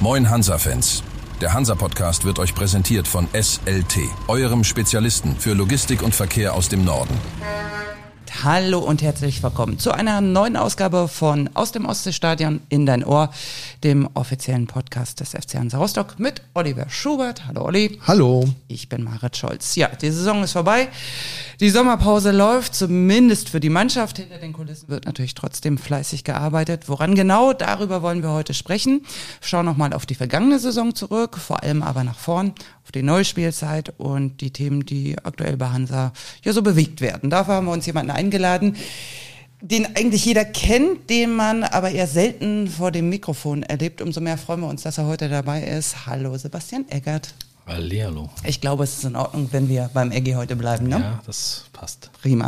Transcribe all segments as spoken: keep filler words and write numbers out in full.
Moin Hansa-Fans. Der Hansa-Podcast wird euch präsentiert von S L T, eurem Spezialisten für Logistik und Verkehr aus dem Norden. Hallo und herzlich willkommen zu einer neuen Ausgabe von Aus dem Ostseestadion in dein Ohr, dem offiziellen Podcast des F C Hansa Rostock mit Oliver Schubert. Hallo Olli. Hallo. Ich bin Marit Scholz. Ja, die Saison ist vorbei. Die Sommerpause läuft, zumindest für die Mannschaft. Hinter den Kulissen wird natürlich trotzdem fleißig gearbeitet. Woran genau, darüber wollen wir heute sprechen. Wir schauen nochmal auf die vergangene Saison zurück, vor allem aber nach vorn, auf die neue Spielzeit und die Themen, die aktuell bei Hansa ja so bewegt werden. Dafür haben wir uns jemanden eingeladen, den eigentlich jeder kennt, den man aber eher selten vor dem Mikrofon erlebt. Umso mehr freuen wir uns, dass er heute dabei ist. Hallo Sebastian Eggert. Hallihallo. Ich glaube, es ist in Ordnung, wenn wir beim Eggi heute bleiben, ne? Ja, das passt. Prima.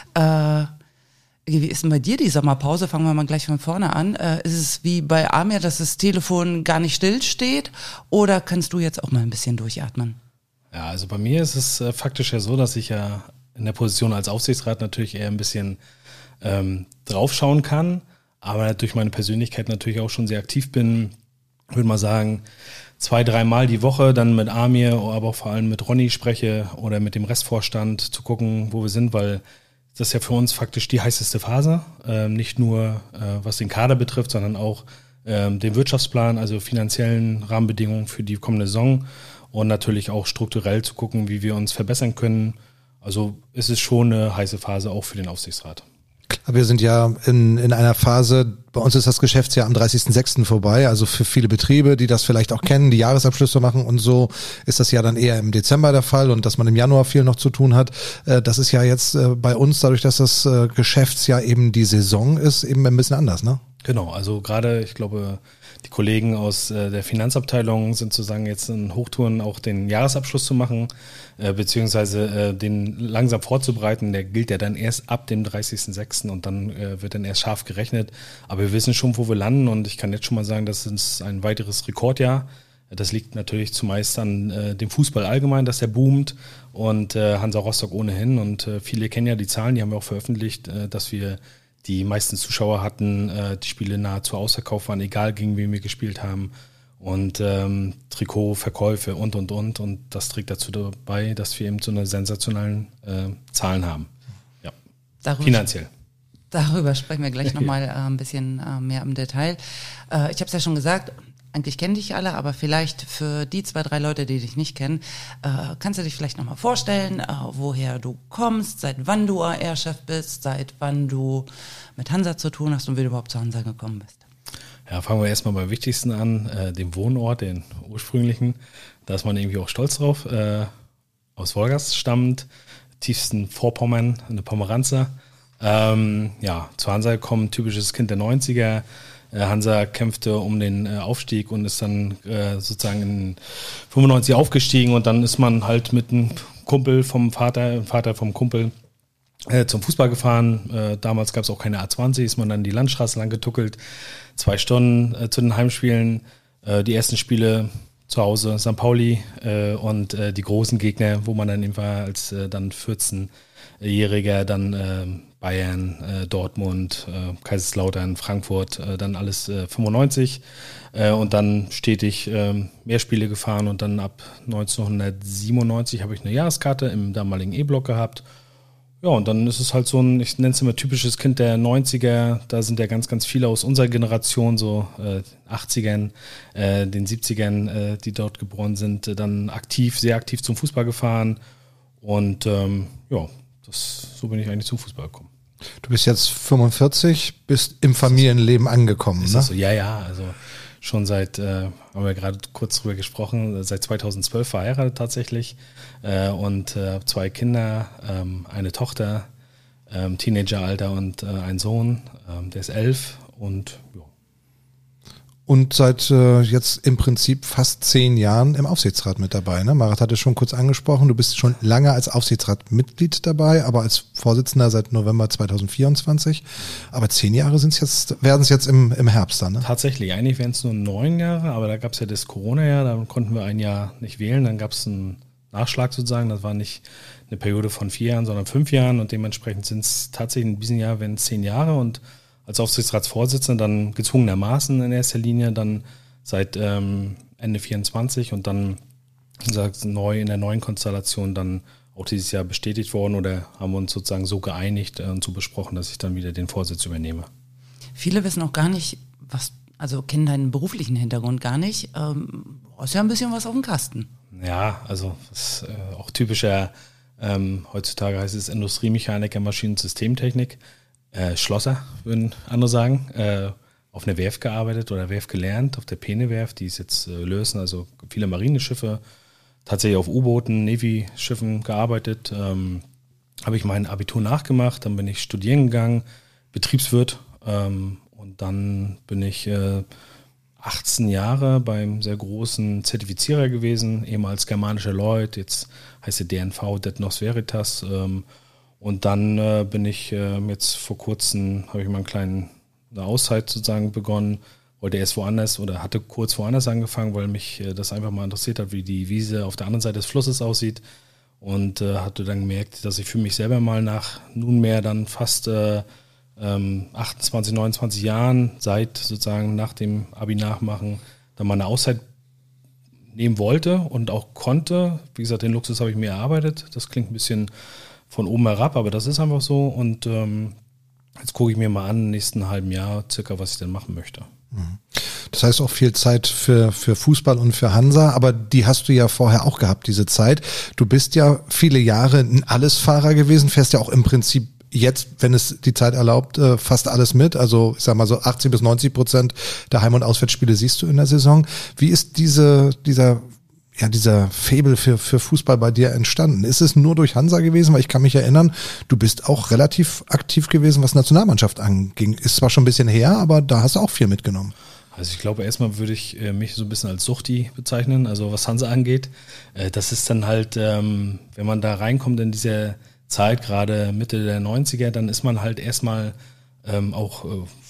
Äh, wie ist denn bei dir die Sommerpause? Fangen wir mal gleich von vorne an. Äh, ist es wie bei Amir, dass das Telefon gar nicht stillsteht? Oder kannst du jetzt auch mal ein bisschen durchatmen? Ja, also bei mir ist es äh, faktisch ja so, dass ich ja in der Position als Aufsichtsrat natürlich eher ein bisschen ähm, draufschauen kann, aber durch meine Persönlichkeit natürlich auch schon sehr aktiv bin. Ich würde mal sagen, zwei, dreimal die Woche dann mit Amir, aber auch vor allem mit Ronny spreche oder mit dem Restvorstand zu gucken, wo wir sind, weil das ist ja für uns faktisch die heißeste Phase. Ähm, nicht nur äh, was den Kader betrifft, sondern auch ähm, den Wirtschaftsplan, also finanziellen Rahmenbedingungen für die kommende Saison und natürlich auch strukturell zu gucken, wie wir uns verbessern können. Also es ist schon eine heiße Phase auch für den Aufsichtsrat. Klar, wir sind ja in, in einer Phase, bei uns ist das Geschäftsjahr am dreißigsten sechsten vorbei, also für viele Betriebe, die das vielleicht auch kennen, die Jahresabschlüsse machen und so, ist das ja dann eher im Dezember der Fall und dass man im Januar viel noch zu tun hat. Das ist ja jetzt bei uns, dadurch, dass das Geschäftsjahr eben die Saison ist, eben ein bisschen anders, ne? Genau, also gerade, ich glaube, die Kollegen aus äh, der Finanzabteilung sind sozusagen jetzt in Hochtouren auch den Jahresabschluss zu machen, äh, beziehungsweise äh, den langsam vorzubereiten. Der gilt ja dann erst ab dem dreißigsten sechsten und dann äh, wird dann erst scharf gerechnet. Aber wir wissen schon, wo wir landen und ich kann jetzt schon mal sagen, das ist ein weiteres Rekordjahr. Das liegt natürlich zumeist an äh, dem Fußball allgemein, dass der boomt und äh, Hansa Rostock ohnehin. Und äh, viele kennen ja die Zahlen, die haben wir auch veröffentlicht, äh, dass wir die meisten Zuschauer hatten, äh, die Spiele nahezu ausverkauft waren, egal gegen wen wir gespielt haben. Und ähm, Trikotverkäufe und, und, und. Und das trägt dazu dabei, dass wir eben so eine sensationalen äh, Zahlen haben. Ja, darüber, finanziell. Darüber sprechen wir gleich nochmal äh, ein bisschen äh, mehr im Detail. Äh, ich habe es ja schon gesagt, eigentlich kennen dich alle, aber vielleicht für die zwei, drei Leute, die dich nicht kennen, äh, kannst du dich vielleicht nochmal vorstellen, äh, woher du kommst, seit wann du A R-Chef bist, seit wann du mit Hansa zu tun hast und wie du überhaupt zu Hansa gekommen bist. Ja, fangen wir erstmal beim Wichtigsten an, äh, dem Wohnort, den ursprünglichen. Da ist man irgendwie auch stolz drauf. Äh, aus Wolgast stammend, tiefsten Vorpommern, eine Pomeranzer. Ähm, ja, zu Hansa gekommen, typisches Kind der neunziger. Hansa kämpfte um den Aufstieg und ist dann äh, sozusagen in fünfundneunzig aufgestiegen und dann ist man halt mit einem Kumpel vom Vater, Vater vom Kumpel äh, zum Fußball gefahren. Äh, damals gab es auch keine A zwanzig, ist man dann die Landstraße lang getuckelt, zwei Stunden äh, zu den Heimspielen, äh, die ersten Spiele zu Hause, Sankt Pauli äh, und äh, die großen Gegner, wo man dann eben war als äh, dann vierzehnjähriger, dann äh, Bayern, äh, Dortmund, äh, Kaiserslautern, Frankfurt, äh, dann alles äh, fünfundneunzig äh, und dann stetig äh, mehr Spiele gefahren und dann ab neunzehnhundertsiebenundneunzig habe ich eine Jahreskarte im damaligen E-Block gehabt. Ja, und dann ist es halt so ein, ich nenne es immer typisches Kind der neunziger, da sind ja ganz, ganz viele aus unserer Generation, so äh, achtzigern, äh, den siebzigern, äh, die dort geboren sind, äh, dann aktiv, sehr aktiv zum Fußball gefahren und ähm, ja, das, so bin ich eigentlich zum Fußball gekommen. Du bist jetzt fünfundvierzig, bist im Familienleben angekommen, ist ne? Das so? Ja, ja, also schon seit, äh, haben wir gerade kurz drüber gesprochen, seit zweitausendzwölf verheiratet tatsächlich äh, und äh, zwei Kinder, ähm, eine Tochter, ähm, Teenageralter und äh, ein Sohn, ähm, der ist elf und ja. Und seit äh, jetzt im Prinzip fast zehn Jahren im Aufsichtsrat mit dabei. Ne? Marat hat es schon kurz angesprochen, du bist schon lange als Aufsichtsratmitglied dabei, aber als Vorsitzender seit November zweitausendvierundzwanzig. Aber zehn Jahre sind's jetzt, werden es jetzt im, im Herbst dann, ne? Tatsächlich, eigentlich wären es nur neun Jahre, aber da gab es ja das Corona-Jahr, da konnten wir ein Jahr nicht wählen, dann gab es einen Nachschlag sozusagen, das war nicht eine Periode von vier Jahren, sondern fünf Jahren und dementsprechend sind es tatsächlich in diesem Jahr werden es zehn Jahre und als Aufsichtsratsvorsitzender dann gezwungenermaßen in erster Linie dann seit ähm, Ende vierundzwanzig und dann gesagt, neu in der neuen Konstellation dann auch dieses Jahr bestätigt worden oder haben wir uns sozusagen so geeinigt und so besprochen, dass ich dann wieder den Vorsitz übernehme. Viele wissen auch gar nicht, was, also kennen deinen beruflichen Hintergrund gar nicht. Ähm, du hast ja ein bisschen was auf dem Kasten. Ja, also das ist äh, auch typischer, ähm, heutzutage heißt es Industriemechaniker, Maschinen- und Systemtechnik, äh, Schlosser, würden andere sagen, äh, auf einer Werft gearbeitet oder Werft gelernt, auf der Peene-Werft, die ist jetzt äh, lösen, also viele Marineschiffe, tatsächlich auf U-Booten, Navy-Schiffen gearbeitet, ähm, habe ich mein Abitur nachgemacht, dann bin ich studieren gegangen, Betriebswirt, ähm, und dann bin ich äh, achtzehn Jahre beim sehr großen Zertifizierer gewesen, ehemals germanischer Lloyd, jetzt heißt der D N V, Det Nos Veritas, ähm, und dann äh, bin ich äh, jetzt vor kurzem, habe ich mal einen kleinen, eine Auszeit sozusagen begonnen, wollte erst woanders oder hatte kurz woanders angefangen, weil mich äh, das einfach mal interessiert hat, wie die Wiese auf der anderen Seite des Flusses aussieht und äh, hatte dann gemerkt, dass ich für mich selber mal nach nunmehr dann fast äh, ähm, achtundzwanzig, neunundzwanzig Jahren, seit sozusagen nach dem Abi nachmachen, dann mal eine Auszeit nehmen wollte und auch konnte. Wie gesagt, den Luxus habe ich mir erarbeitet. Das klingt ein bisschen von oben herab, aber das ist einfach so und ähm, jetzt gucke ich mir mal an, im nächsten halben Jahr circa, was ich denn machen möchte. Das heißt auch viel Zeit für, für Fußball und für Hansa, aber die hast du ja vorher auch gehabt, diese Zeit. Du bist ja viele Jahre ein Allesfahrer gewesen, fährst ja auch im Prinzip jetzt, wenn es die Zeit erlaubt, fast alles mit. Also ich sag mal so achtzig bis neunzig Prozent der Heim- und Auswärtsspiele siehst du in der Saison. Wie ist diese, dieser ja, dieser Faible für, für Fußball bei dir entstanden? Ist es nur durch Hansa gewesen? Weil ich kann mich erinnern, du bist auch relativ aktiv gewesen, was Nationalmannschaft anging. Ist zwar schon ein bisschen her, aber da hast du auch viel mitgenommen. Also ich glaube, erstmal würde ich äh, mich so ein bisschen als Suchti bezeichnen, also was Hansa angeht. Äh, das ist dann halt, ähm, wenn man da reinkommt in diese Zeit, gerade Mitte der neunziger, dann ist man halt erstmal ähm, auch äh,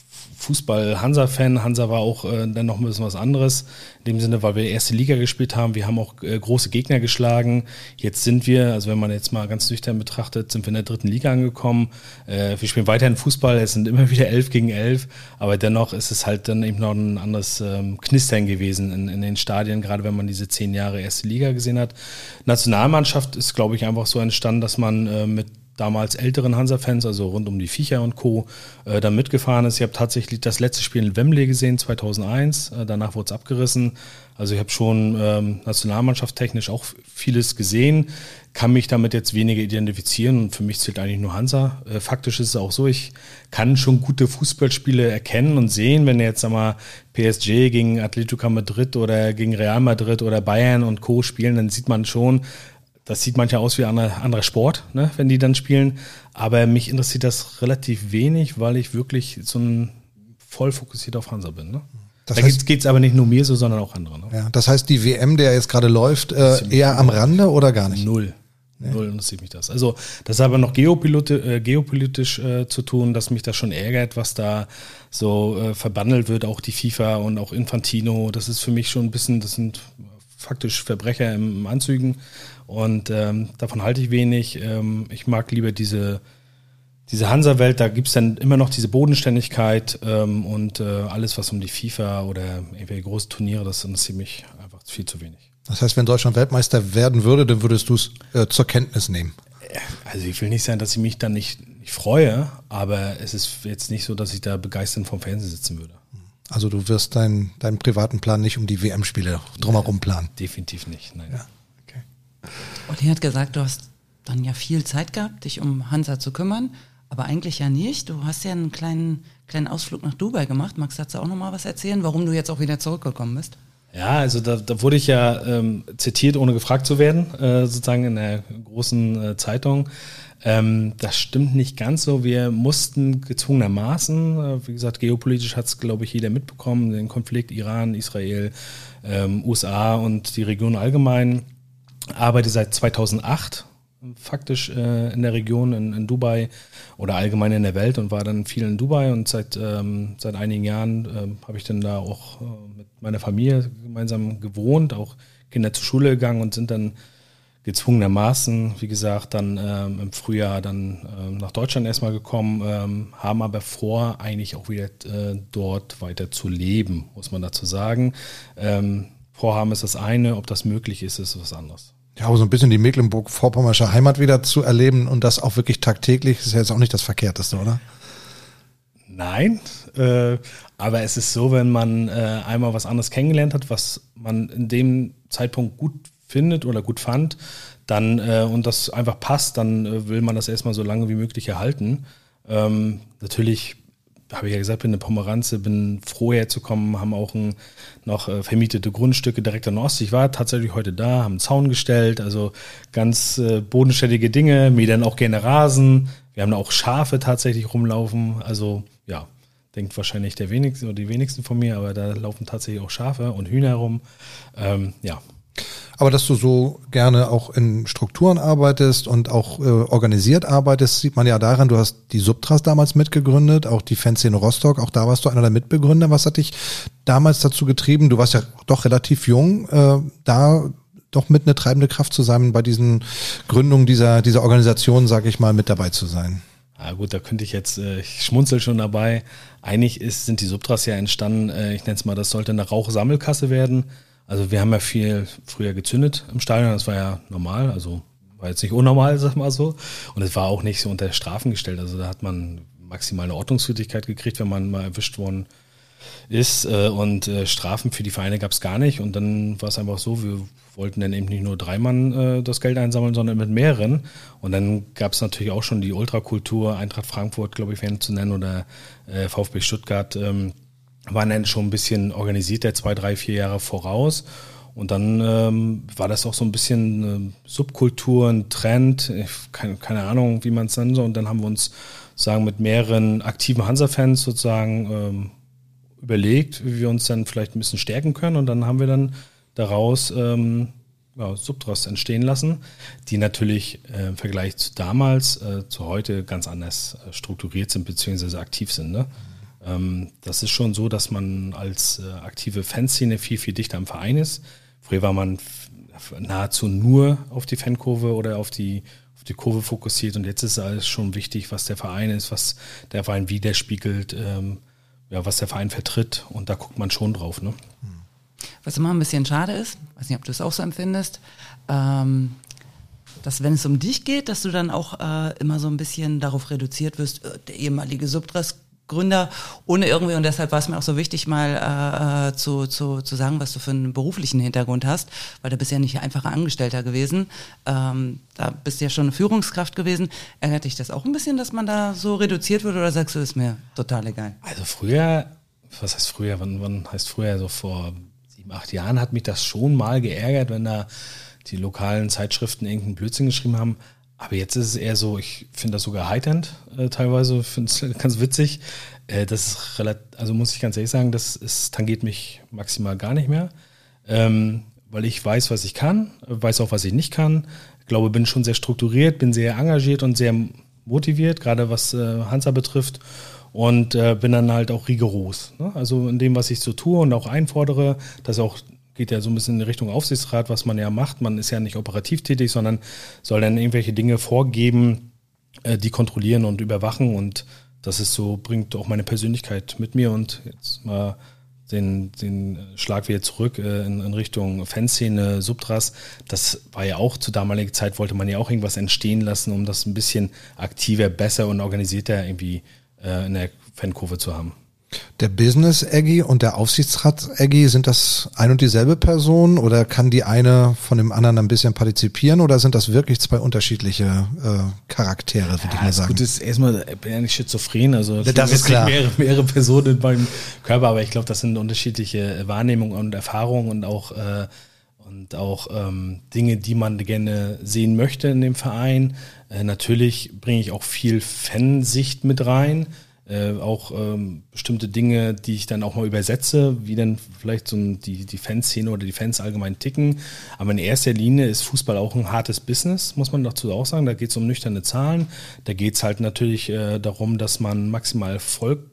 Fußball-Hansa-Fan. Hansa war auch äh, dann noch ein bisschen was anderes. In dem Sinne, weil wir erste Liga gespielt haben. Wir haben auch äh, große Gegner geschlagen. Jetzt sind wir, also wenn man jetzt mal ganz nüchtern betrachtet, sind wir in der dritten Liga angekommen. Äh, wir spielen weiterhin Fußball. Es sind immer wieder elf gegen elf. Aber dennoch ist es halt dann eben noch ein anderes ähm, Knistern gewesen in, in den Stadien, gerade wenn man diese zehn Jahre erste Liga gesehen hat. Nationalmannschaft ist, glaube ich, einfach so entstanden, dass man äh, mit damals älteren Hansa-Fans, also rund um die Viecher und Co., äh, da mitgefahren ist. Ich habe tatsächlich das letzte Spiel in Wembley gesehen, zweitausendeins. Äh, danach wurde es abgerissen. Also ich habe schon ähm, nationalmannschaftstechnisch auch vieles gesehen, kann mich damit jetzt weniger identifizieren und für mich zählt eigentlich nur Hansa. Äh, faktisch ist es auch so, ich kann schon gute Fußballspiele erkennen und sehen, wenn jetzt sag mal P S G gegen Atletico Madrid oder gegen Real Madrid oder Bayern und Co. spielen, dann sieht man schon, das sieht manchmal aus wie ein anderer Sport, ne, wenn die dann spielen. Aber mich interessiert das relativ wenig, weil ich wirklich so ein voll fokussiert auf Hansa bin. Ne? Das da geht es aber nicht nur mir so, sondern auch andere. Ne? Ja, das heißt, die W M, der jetzt gerade läuft, äh, eher am Rande oder gar nicht? Null. Nee. Null interessiert mich das. Also das hat aber noch geopolitisch, äh, geopolitisch äh, zu tun, dass mich das schon ärgert, was da so äh, verbandelt wird, auch die FIFA und auch Infantino. Das ist für mich schon ein bisschen, das sind faktisch Verbrecher im Anzügen und ähm, davon halte ich wenig. Ähm, ich mag lieber diese, diese Hansa-Welt, da gibt es dann immer noch diese Bodenständigkeit ähm, und äh, alles, was um die FIFA oder irgendwelche große Turniere, das interessiert mich einfach viel zu wenig. Das heißt, wenn Deutschland Weltmeister werden würde, dann würdest du es äh, zur Kenntnis nehmen? Also ich will nicht sagen, dass ich mich dann nicht, nicht freue, aber es ist jetzt nicht so, dass ich da begeistert vom Fernsehen sitzen würde. Also du wirst deinen deinen privaten Plan nicht um die W M-Spiele drumherum planen? Definitiv nicht, nein. Ja, okay. Olli hat gesagt, du hast dann ja viel Zeit gehabt, dich um Hansa zu kümmern, aber eigentlich ja nicht. Du hast ja einen kleinen, kleinen Ausflug nach Dubai gemacht. Magst du dazu auch nochmal was erzählen, warum du jetzt auch wieder zurückgekommen bist? Ja, also da, da wurde ich ja ähm, zitiert, ohne gefragt zu werden, äh, sozusagen in der großen äh, Zeitung. Ähm, das stimmt nicht ganz so. Wir mussten gezwungenermaßen, äh, wie gesagt, geopolitisch hat es, glaube ich, jeder mitbekommen, den Konflikt Iran, Israel, ähm, U S A und die Region allgemein. Arbeite seit zweitausendacht faktisch äh, in der Region, in, in Dubai oder allgemein in der Welt und war dann viel in Dubai und seit, ähm, seit einigen Jahren ähm, habe ich dann da auch äh, mit meiner Familie gemeinsam gewohnt, auch Kinder zur Schule gegangen und sind dann gezwungenermaßen, wie gesagt, dann ähm, im Frühjahr dann ähm, nach Deutschland erstmal gekommen, ähm, haben aber vor, eigentlich auch wieder äh, dort weiter zu leben, muss man dazu sagen. Ähm, Vorhaben ist das eine, ob das möglich ist, ist was anderes. Ja, aber so ein bisschen die Mecklenburg-Vorpommersche Heimat wieder zu erleben und das auch wirklich tagtäglich, ist ja jetzt auch nicht das Verkehrteste, oder? Nein, äh, aber es ist so, wenn man äh, einmal was anderes kennengelernt hat, was man in dem Zeitpunkt gut findet oder gut fand, dann äh, und das einfach passt, dann äh, will man das erstmal so lange wie möglich erhalten. Ähm, natürlich, habe ich ja gesagt, bin eine Pomeranze, bin froh herzukommen, haben auch ein, noch äh, vermietete Grundstücke direkt an der Ostsee. Ich war tatsächlich heute da, haben einen Zaun gestellt, also ganz äh, bodenständige Dinge, mähen auch gerne Rasen. Wir haben da auch Schafe tatsächlich rumlaufen, also ja, denkt wahrscheinlich der wenigste oder die wenigsten von mir, aber da laufen tatsächlich auch Schafe und Hühner rum. Ähm, ja. Aber dass du so gerne auch in Strukturen arbeitest und auch äh, organisiert arbeitest, sieht man ja daran, du hast die Subtras damals mitgegründet, auch die Fanszene Rostock, auch da warst du einer der Mitbegründer. Was hat dich damals dazu getrieben? Du warst ja doch relativ jung, äh, da doch mit eine treibende Kraft zu sein, bei diesen Gründungen dieser, dieser Organisation, sage ich mal, mit dabei zu sein. Ah gut, da könnte ich jetzt, äh, ich schmunzel schon dabei. Eigentlich ist, sind die Subtras ja entstanden, äh, ich nenne es mal, das sollte eine Rauchsammelkasse werden. Also wir haben ja viel früher gezündet im Stadion, das war ja normal, also war jetzt nicht unnormal, sag mal so. Und es war auch nicht so unter Strafen gestellt, also da hat man maximal eine Ordnungswidrigkeit gekriegt, wenn man mal erwischt worden ist. Und Strafen für die Vereine gab es gar nicht. Und dann war es einfach so, wir wollten dann eben nicht nur drei Mann das Geld einsammeln, sondern mit mehreren. Und dann gab es natürlich auch schon die Ultrakultur, Eintracht Frankfurt, glaube ich, wäre zu nennen, oder VfB Stuttgart, waren dann schon ein bisschen organisierter, zwei, drei, vier Jahre voraus. Und dann ähm, war das auch so ein bisschen eine Subkultur, ein Trend, ich, keine, keine Ahnung, wie man es nennen soll. Und dann haben wir uns sagen mit mehreren aktiven Hansa-Fans sozusagen ähm, überlegt, wie wir uns dann vielleicht ein bisschen stärken können. Und dann haben wir dann daraus ähm, ja, Subtras entstehen lassen, die natürlich äh, im Vergleich zu damals, äh, zu heute ganz anders äh, strukturiert sind bzw. aktiv sind, ne? Das ist schon so, dass man als äh, aktive Fanszene viel, viel dichter am Verein ist. Früher war man f- nahezu nur auf die Fankurve oder auf die, auf die Kurve fokussiert, und jetzt ist alles schon wichtig, was der Verein ist, was der Verein widerspiegelt, ähm, ja, was der Verein vertritt, und da guckt man schon drauf. Ne? Was immer ein bisschen schade ist, weiß nicht, ob du es auch so empfindest, ähm, dass wenn es um dich geht, dass du dann auch äh, immer so ein bisschen darauf reduziert wirst, äh, der ehemalige Subtras Gründer, ohne irgendwie, und deshalb war es mir auch so wichtig, mal äh, zu, zu, zu sagen, was du für einen beruflichen Hintergrund hast, weil da bist du ja nicht einfacher Angestellter gewesen, ähm, da bist du ja schon eine Führungskraft gewesen. Ärgert dich das auch ein bisschen, dass man da so reduziert wird, oder sagst du, ist mir total egal? Also früher, was heißt früher, wann, wann heißt früher, so vor sieben, acht Jahren hat mich das schon mal geärgert, wenn da die lokalen Zeitschriften irgendeinen Blödsinn geschrieben haben. Aber jetzt ist es eher so, ich finde das sogar heiternd äh, teilweise, finde es ganz witzig. Äh, das ist relativ, also muss ich ganz ehrlich sagen, das ist, tangiert mich maximal gar nicht mehr, ähm, weil ich weiß, was ich kann, weiß auch, was ich nicht kann. Ich glaube, bin schon sehr strukturiert, bin sehr engagiert und sehr motiviert, gerade was äh, Hansa betrifft, und äh, bin dann halt auch rigoros. Ne? Also in dem, was ich so tue und auch einfordere, dass auch geht ja so ein bisschen in Richtung Aufsichtsrat, was man ja macht. Man ist ja nicht operativ tätig, sondern soll dann irgendwelche Dinge vorgeben, äh, die kontrollieren und überwachen. Und das ist so, bringt auch meine Persönlichkeit mit mir. Und jetzt mal den, den Schlag wieder zurück äh, in, in Richtung Fanszene, Subtras. Das war ja auch zu damaliger Zeit, wollte man ja auch irgendwas entstehen lassen, um das ein bisschen aktiver, besser und organisierter irgendwie äh, in der Fankurve zu haben. Der Business-Eggy und der Aufsichtsrat-Eggy, sind das ein und dieselbe Person, oder kann die eine von dem anderen ein bisschen partizipieren, oder sind das wirklich zwei unterschiedliche äh, Charaktere, würde ja, ich mal sagen? Gut, ist erstmal, ich bin ja nicht schizophren, also das, das ist klar. Mehrere, mehrere Personen in meinem Körper, aber ich glaube, das sind unterschiedliche Wahrnehmungen und Erfahrungen und auch äh, und auch ähm, Dinge, die man gerne sehen möchte in dem Verein. Äh, natürlich bringe ich auch viel Fansicht mit rein. Äh, auch ähm, bestimmte Dinge, die ich dann auch mal übersetze, wie dann vielleicht so die, die Fanszene oder die Fans allgemein ticken. Aber in erster Linie ist Fußball auch ein hartes Business, muss man dazu auch sagen. Da geht es um nüchterne Zahlen. Da geht es halt natürlich äh, darum, dass man maximal Erfolg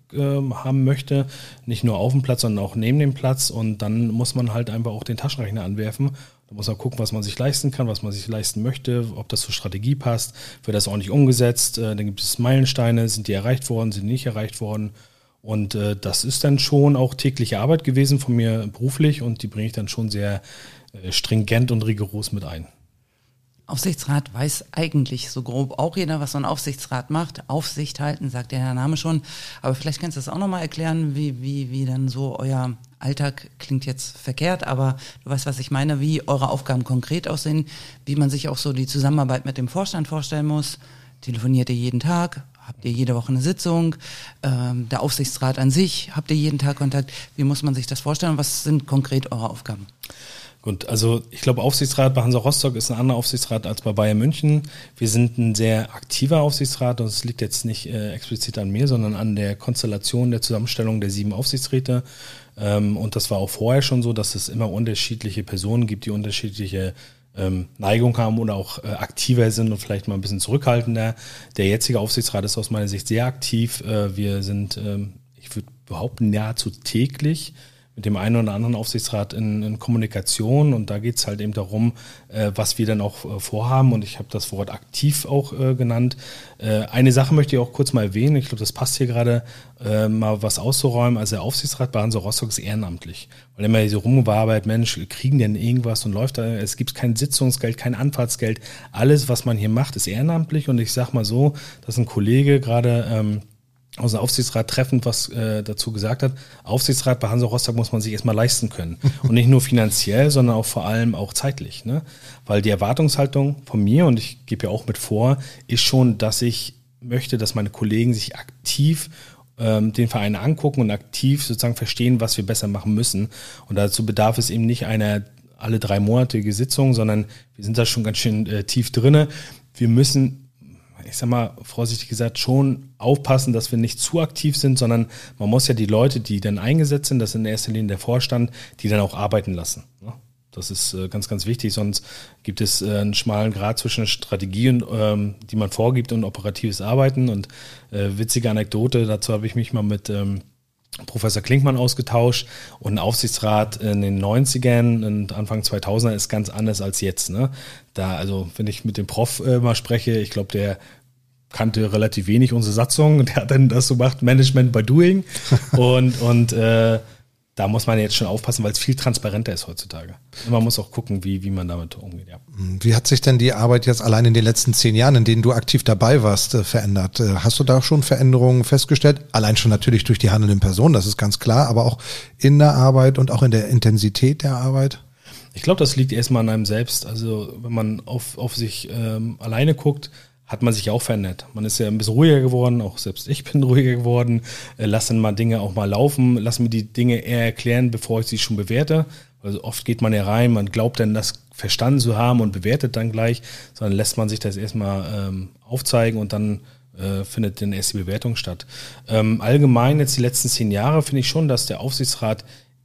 äh, haben möchte, nicht nur auf dem Platz, sondern auch neben dem Platz. Und dann muss man halt einfach auch den Taschenrechner anwerfen. Da muss man gucken, was man sich leisten kann, was man sich leisten möchte, ob das zur Strategie passt, wird das ordentlich umgesetzt. Äh, dann gibt es Meilensteine, sind die erreicht worden, sind die nicht erreicht worden. Und äh, das ist dann schon auch tägliche Arbeit gewesen von mir beruflich und die bringe ich dann schon sehr äh, stringent und rigoros mit ein. Aufsichtsrat weiß eigentlich so grob auch jeder, was so ein Aufsichtsrat macht. Aufsicht halten, sagt der Name schon. Aber vielleicht kannst du das auch nochmal erklären, wie, wie, wie dann so euer Alltag, klingt jetzt verkehrt, aber du weißt, was ich meine, wie eure Aufgaben konkret aussehen, wie man sich auch so die Zusammenarbeit mit dem Vorstand vorstellen muss. Telefoniert ihr jeden Tag? Habt ihr jede Woche eine Sitzung? Ähm, der Aufsichtsrat an sich, habt ihr jeden Tag Kontakt? Wie muss man sich das vorstellen? Was sind konkret eure Aufgaben? Gut, also ich glaube, Aufsichtsrat bei Hansa Rostock ist ein anderer Aufsichtsrat als bei Bayern München. Wir sind ein sehr aktiver Aufsichtsrat und es liegt jetzt nicht äh, explizit an mir, sondern an der Konstellation der Zusammenstellung der sieben Aufsichtsräte. Ähm, und das war auch vorher schon so, dass es immer unterschiedliche Personen gibt, die unterschiedliche ähm, Neigung haben oder auch äh, aktiver sind und vielleicht mal ein bisschen zurückhaltender. Der jetzige Aufsichtsrat ist aus meiner Sicht sehr aktiv. Äh, wir sind, ähm, ich würde behaupten, nahezu täglich mit dem einen oder anderen Aufsichtsrat in, in Kommunikation und da geht es halt eben darum, äh, was wir dann auch äh, vorhaben und ich habe das Wort aktiv auch äh, genannt. Äh, eine Sache möchte ich auch kurz mal erwähnen, ich glaube, das passt hier gerade, äh, mal was auszuräumen. Also der Aufsichtsrat bei Hansa Rostock ist ehrenamtlich, weil immer so rumgearbeitet, Mensch, kriegen denn irgendwas und läuft da, es gibt kein Sitzungsgeld, kein Anfahrtsgeld, alles, was man hier macht, ist ehrenamtlich und ich sag mal so, dass ein Kollege gerade ähm, aus dem Aufsichtsrat treffend was äh, dazu gesagt hat. Aufsichtsrat bei Hansa Rostock muss man sich erstmal leisten können. Und nicht nur finanziell, sondern auch vor allem auch zeitlich. Ne? Weil die Erwartungshaltung von mir, und ich gebe ja auch mit vor, ist schon, dass ich möchte, dass meine Kollegen sich aktiv ähm, den Verein angucken und aktiv sozusagen verstehen, was wir besser machen müssen. Und dazu bedarf es eben nicht einer alle drei monatige Sitzung, sondern wir sind da schon ganz schön äh, tief drinne. Wir müssen, ich sag mal, vorsichtig gesagt, schon aufpassen, dass wir nicht zu aktiv sind, sondern man muss ja die Leute, die dann eingesetzt sind, das ist in erster Linie der Vorstand, die dann auch arbeiten lassen. Das ist ganz, ganz wichtig, sonst gibt es einen schmalen Grat zwischen Strategie, und, ähm, die man vorgibt, und operatives Arbeiten. Und äh, witzige Anekdote, dazu habe ich mich mal mit ähm, Professor Klinkmann ausgetauscht und ein Aufsichtsrat in den neunzigern und Anfang zweitausender ist ganz anders als jetzt. Ne? Da, also wenn ich mit dem Prof äh, mal spreche, ich glaube, der kannte relativ wenig unsere Satzung, der hat dann das so gemacht, Management by Doing und, und äh, da muss man jetzt schon aufpassen, weil es viel transparenter ist heutzutage. Und man muss auch gucken, wie, wie man damit umgeht. Ja. Wie hat sich denn die Arbeit jetzt allein in den letzten zehn Jahren, in denen du aktiv dabei warst, verändert? Hast du da schon Veränderungen festgestellt? Allein schon natürlich durch die handelnden Personen, das ist ganz klar, aber auch in der Arbeit und auch in der Intensität der Arbeit? Ich glaube, das liegt erstmal an einem selbst. Also wenn man auf, auf sich ähm, alleine guckt, hat man sich auch verändert. Man ist ja ein bisschen ruhiger geworden, auch selbst ich bin ruhiger geworden. Äh, lass dann mal Dinge auch mal laufen, lass mir die Dinge eher erklären, bevor ich sie schon bewerte. Also oft geht man ja rein, man glaubt dann, das verstanden zu haben und bewertet dann gleich, sondern lässt man sich das erstmal ähm, aufzeigen und dann äh, findet dann erst die Bewertung statt. Ähm, allgemein jetzt die letzten zehn Jahre finde ich schon, dass der Aufsichtsrat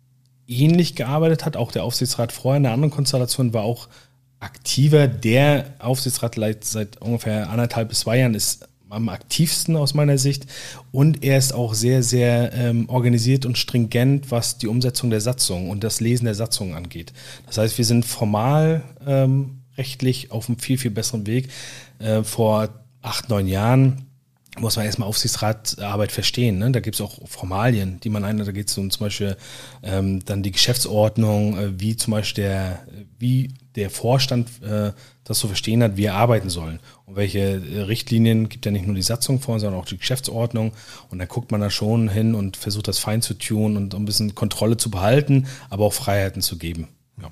ähnlich gearbeitet hat. Auch der Aufsichtsrat vorher in einer anderen Konstellation war auch aktiver. Der Aufsichtsrat seit ungefähr anderthalb bis zwei Jahren ist am aktivsten aus meiner Sicht und er ist auch sehr, sehr ähm, organisiert und stringent, was die Umsetzung der Satzung und das Lesen der Satzung angeht. Das heißt, wir sind formal ähm, rechtlich auf einem viel, viel besseren Weg. Äh, vor acht, neun Jahren muss man erstmal Aufsichtsratarbeit verstehen. Ne? Da gibt es auch Formalien, die man ein, da geht es um zum Beispiel ähm, dann die Geschäftsordnung, äh, wie zum Beispiel der, wie der Vorstand äh, das so verstehen hat, wie wir arbeiten sollen. Und welche äh, Richtlinien gibt ja nicht nur die Satzung vor, sondern auch die Geschäftsordnung. Und dann guckt man da schon hin und versucht das fein zu tunen und ein bisschen Kontrolle zu behalten, aber auch Freiheiten zu geben. Ja.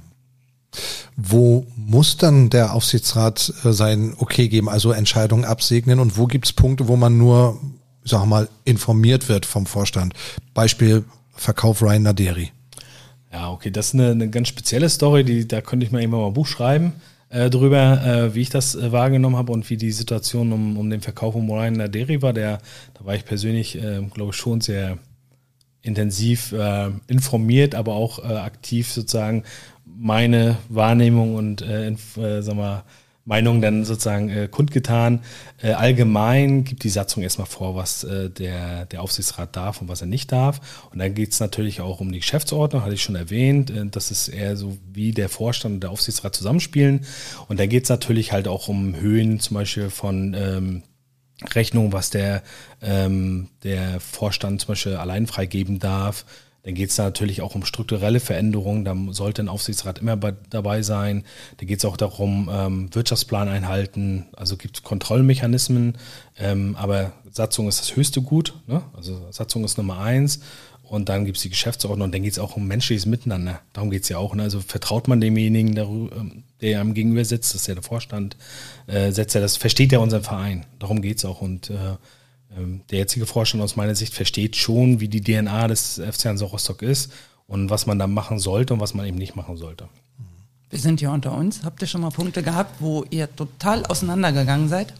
Wo muss dann der Aufsichtsrat äh, sein Okay geben, also Entscheidungen absegnen und wo gibt es Punkte, wo man nur, sag mal, informiert wird vom Vorstand? Beispiel Verkauf Ryan Naderi. Ja, okay, das ist eine, eine ganz spezielle Story, die, da könnte ich mal irgendwann mal ein Buch schreiben äh, drüber, äh, wie ich das äh, wahrgenommen habe und wie die Situation um, um den Verkauf von Ryan Naderi war. Der, da war ich persönlich, äh, glaube ich, schon sehr intensiv äh, informiert, aber auch äh, aktiv sozusagen meine Wahrnehmung und äh, inf, äh, sag mal, Meinung dann sozusagen äh, kundgetan. Äh, allgemein gibt die Satzung erstmal vor, was äh, der, der Aufsichtsrat darf und was er nicht darf. Und dann geht es natürlich auch um die Geschäftsordnung, hatte ich schon erwähnt. Äh, das ist eher so, wie der Vorstand und der Aufsichtsrat zusammenspielen. Und dann geht es natürlich halt auch um Höhen zum Beispiel von ähm, Rechnungen, was der, ähm, der Vorstand zum Beispiel allein freigeben darf. Dann geht es da natürlich auch um strukturelle Veränderungen. Da sollte ein Aufsichtsrat immer bei, dabei sein. Da geht es auch darum, ähm, Wirtschaftsplan einhalten. Also gibt es Kontrollmechanismen. Ähm, aber Satzung ist das höchste Gut. Ne? Also Satzung ist Nummer eins. Und dann gibt es die Geschäftsordnung. Und dann geht es auch um menschliches Miteinander. Darum geht es ja auch. Ne? Also vertraut man demjenigen, der einem gegenüber sitzt, das ist ja der Vorstand, äh, setzt er das, versteht er unseren Verein. Darum geht es auch. Und äh, der jetzige Vorstand aus meiner Sicht versteht schon, wie die D N A des F C Hansa Rostock ist und was man da machen sollte und was man eben nicht machen sollte. Wir sind ja unter uns. Habt ihr schon mal Punkte gehabt, wo ihr total auseinandergegangen seid?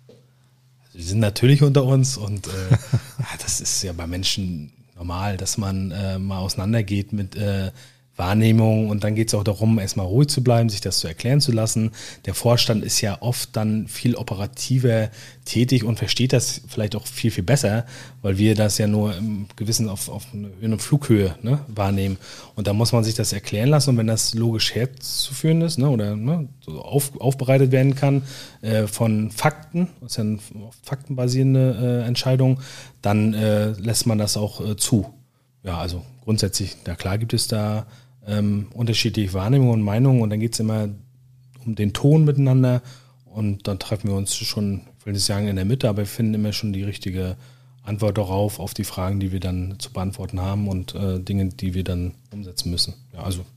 Also wir sind natürlich unter uns und äh, ja, das ist ja bei Menschen normal, dass man äh, mal auseinandergeht mit äh, Wahrnehmung und dann geht es auch darum, erstmal ruhig zu bleiben, sich das zu erklären zu lassen. Der Vorstand ist ja oft dann viel operativer tätig und versteht das vielleicht auch viel, viel besser, weil wir das ja nur im Gewissen auf, auf eine Flughöhe ne, wahrnehmen. Und da muss man sich das erklären lassen und wenn das logisch herzuführen ist ne, oder ne, so auf, aufbereitet werden kann äh, von Fakten, das ist ja eine faktenbasierende äh, Entscheidung, dann äh, lässt man das auch äh, zu. Ja, also grundsätzlich, na klar gibt es da ähm, unterschiedliche Wahrnehmungen und Meinungen und dann geht es immer um den Ton miteinander und dann treffen wir uns schon, ich will nicht sagen in der Mitte, aber wir finden immer schon die richtige Antwort darauf, auf die Fragen, die wir dann zu beantworten haben und äh, Dinge, die wir dann umsetzen müssen. Ja, also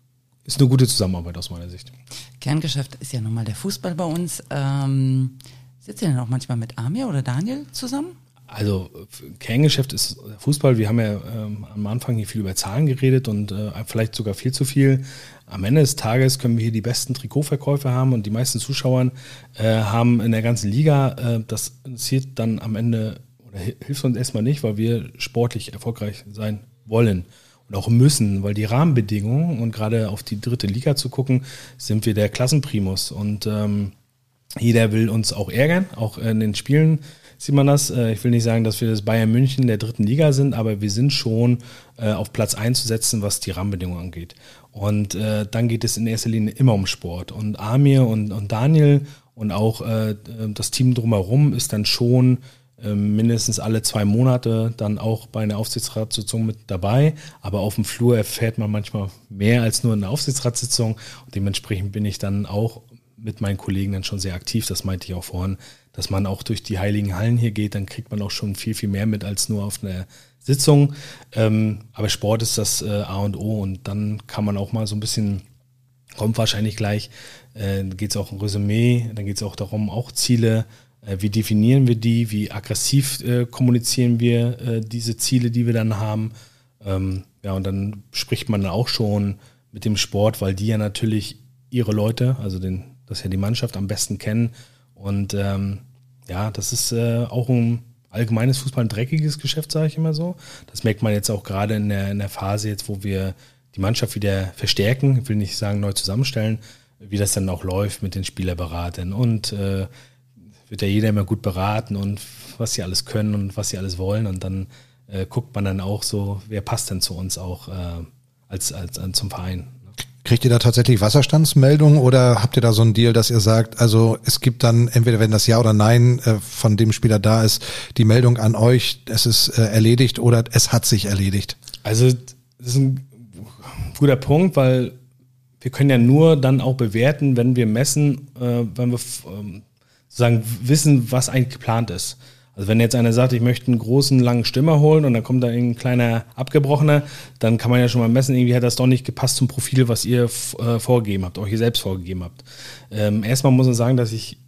ist eine gute Zusammenarbeit aus meiner Sicht. Kerngeschäft ist ja nun mal der Fußball bei uns. Ähm, sitzt ihr denn auch manchmal mit Amir oder Daniel zusammen? Also Kerngeschäft ist Fußball. Wir haben ja ähm, am Anfang hier viel über Zahlen geredet und äh, vielleicht sogar viel zu viel. Am Ende des Tages können wir hier die besten Trikotverkäufe haben und die meisten Zuschauer äh, haben in der ganzen Liga. Äh, das interessiert dann am Ende oder hilft uns erstmal nicht, weil wir sportlich erfolgreich sein wollen und auch müssen, weil die Rahmenbedingungen und gerade auf die dritte Liga zu gucken, sind wir der Klassenprimus und ähm, jeder will uns auch ärgern, auch in den Spielen. Sieht man das? Ich will nicht sagen, dass wir das Bayern München der dritten Liga sind, aber wir sind schon äh, auf Platz eins zu setzen, was die Rahmenbedingungen angeht. Und äh, dann geht es in erster Linie immer um Sport. Und Amir und, und Daniel und auch äh, das Team drumherum ist dann schon äh, mindestens alle zwei Monate dann auch bei einer Aufsichtsratssitzung mit dabei. Aber auf dem Flur erfährt man manchmal mehr als nur in einer Aufsichtsratssitzung. Und dementsprechend bin ich dann auch mit meinen Kollegen dann schon sehr aktiv. Das meinte ich auch vorhin, dass man auch durch die heiligen Hallen hier geht, dann kriegt man auch schon viel, viel mehr mit als nur auf einer Sitzung. Ähm, aber Sport ist das äh, A und O und dann kann man auch mal so ein bisschen, kommt wahrscheinlich gleich, äh, geht es auch um Resümee, dann geht es auch darum, auch Ziele, äh, wie definieren wir die, wie aggressiv äh, kommunizieren wir äh, diese Ziele, die wir dann haben. Ähm, ja, und dann spricht man dann auch schon mit dem Sport, weil die ja natürlich ihre Leute, also den, das ja die Mannschaft am besten kennen und ähm, ja, das ist äh, auch ein allgemeines Fußball ein dreckiges Geschäft, sage ich immer so. Das merkt man jetzt auch gerade in der, in der Phase jetzt, wo wir die Mannschaft wieder verstärken, ich will nicht sagen neu zusammenstellen, wie das dann auch läuft mit den Spielerberatern und äh, wird ja jeder immer gut beraten und was sie alles können und was sie alles wollen und dann äh, guckt man dann auch so, wer passt denn zu uns auch äh, als, als, als zum Verein. Kriegt ihr da tatsächlich Wasserstandsmeldungen oder habt ihr da so einen Deal, dass ihr sagt, also es gibt dann entweder, wenn das Ja oder Nein äh, von dem Spieler da ist, die Meldung an euch, es ist äh, erledigt oder es hat sich erledigt? Also das ist ein guter Punkt, weil wir können ja nur dann auch bewerten, wenn wir messen, äh, wenn wir äh, sozusagen wissen, was eigentlich geplant ist. Also wenn jetzt einer sagt, ich möchte einen großen, langen Stürmer holen und dann kommt da ein kleiner Abgebrochener, dann kann man ja schon mal messen, irgendwie hat das doch nicht gepasst zum Profil, was ihr äh, vorgegeben habt, euch selbst vorgegeben habt. Ähm, erstmal muss man sagen, dass ich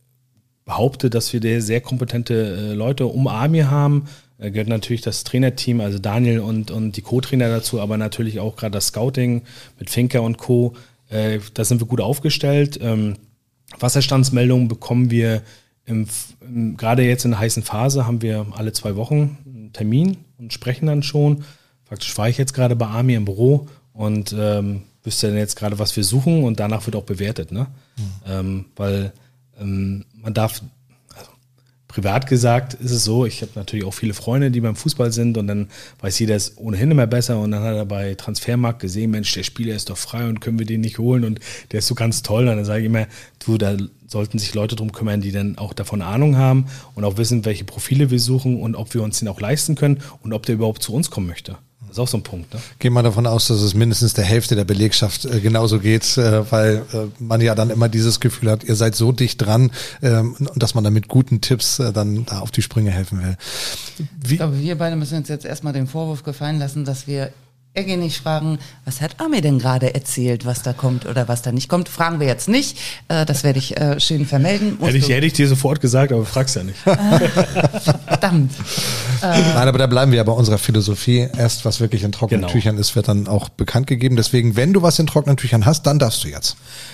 behaupte, dass wir sehr kompetente äh, Leute um Amir haben. Da gehört natürlich das Trainerteam, also Daniel und, und die Co-Trainer dazu, aber natürlich auch gerade das Scouting mit Finker und Co. Äh, da sind wir gut aufgestellt. Ähm, Wasserstandsmeldungen bekommen wir Im, im, gerade jetzt in der heißen Phase haben wir alle zwei Wochen einen Termin und sprechen dann schon. Faktisch war ich jetzt gerade bei Amir im Büro und ähm, wüsste dann jetzt gerade, was wir suchen und danach wird auch bewertet. Ne? Mhm. Ähm, weil ähm, man darf, also privat gesagt ist es so, ich habe natürlich auch viele Freunde, die beim Fußball sind und dann weiß jeder es ohnehin immer besser und dann hat er bei Transfermarkt gesehen, Mensch, der Spieler ist doch frei und können wir den nicht holen und der ist so ganz toll. Und dann sage ich immer, du, da sollten sich Leute drum kümmern, die dann auch davon Ahnung haben und auch wissen, welche Profile wir suchen und ob wir uns den auch leisten können und ob der überhaupt zu uns kommen möchte. Das ist auch so ein Punkt. Ne? Gehen wir davon aus, dass es mindestens der Hälfte der Belegschaft äh, genauso geht, äh, weil äh, man ja dann immer dieses Gefühl hat, ihr seid so dicht dran ähm, und dass man dann mit guten Tipps äh, dann da auf die Sprünge helfen will. Wie? Ich glaube, wir beide müssen uns jetzt erstmal den Vorwurf gefallen lassen, dass wir Eggy nicht fragen, was hat Armin denn gerade erzählt, was da kommt oder was da nicht kommt. Fragen wir jetzt nicht. Äh, das werde ich äh, schön vermelden. Hätte ich, hätte ich dir sofort gesagt, aber fragst ja nicht. Verdammt. Nein, aber da bleiben wir ja bei unserer Philosophie. Erst was wirklich in trockenen Genau. Tüchern ist, wird dann auch bekannt gegeben. Deswegen, wenn du was in trockenen Tüchern hast, dann darfst du jetzt.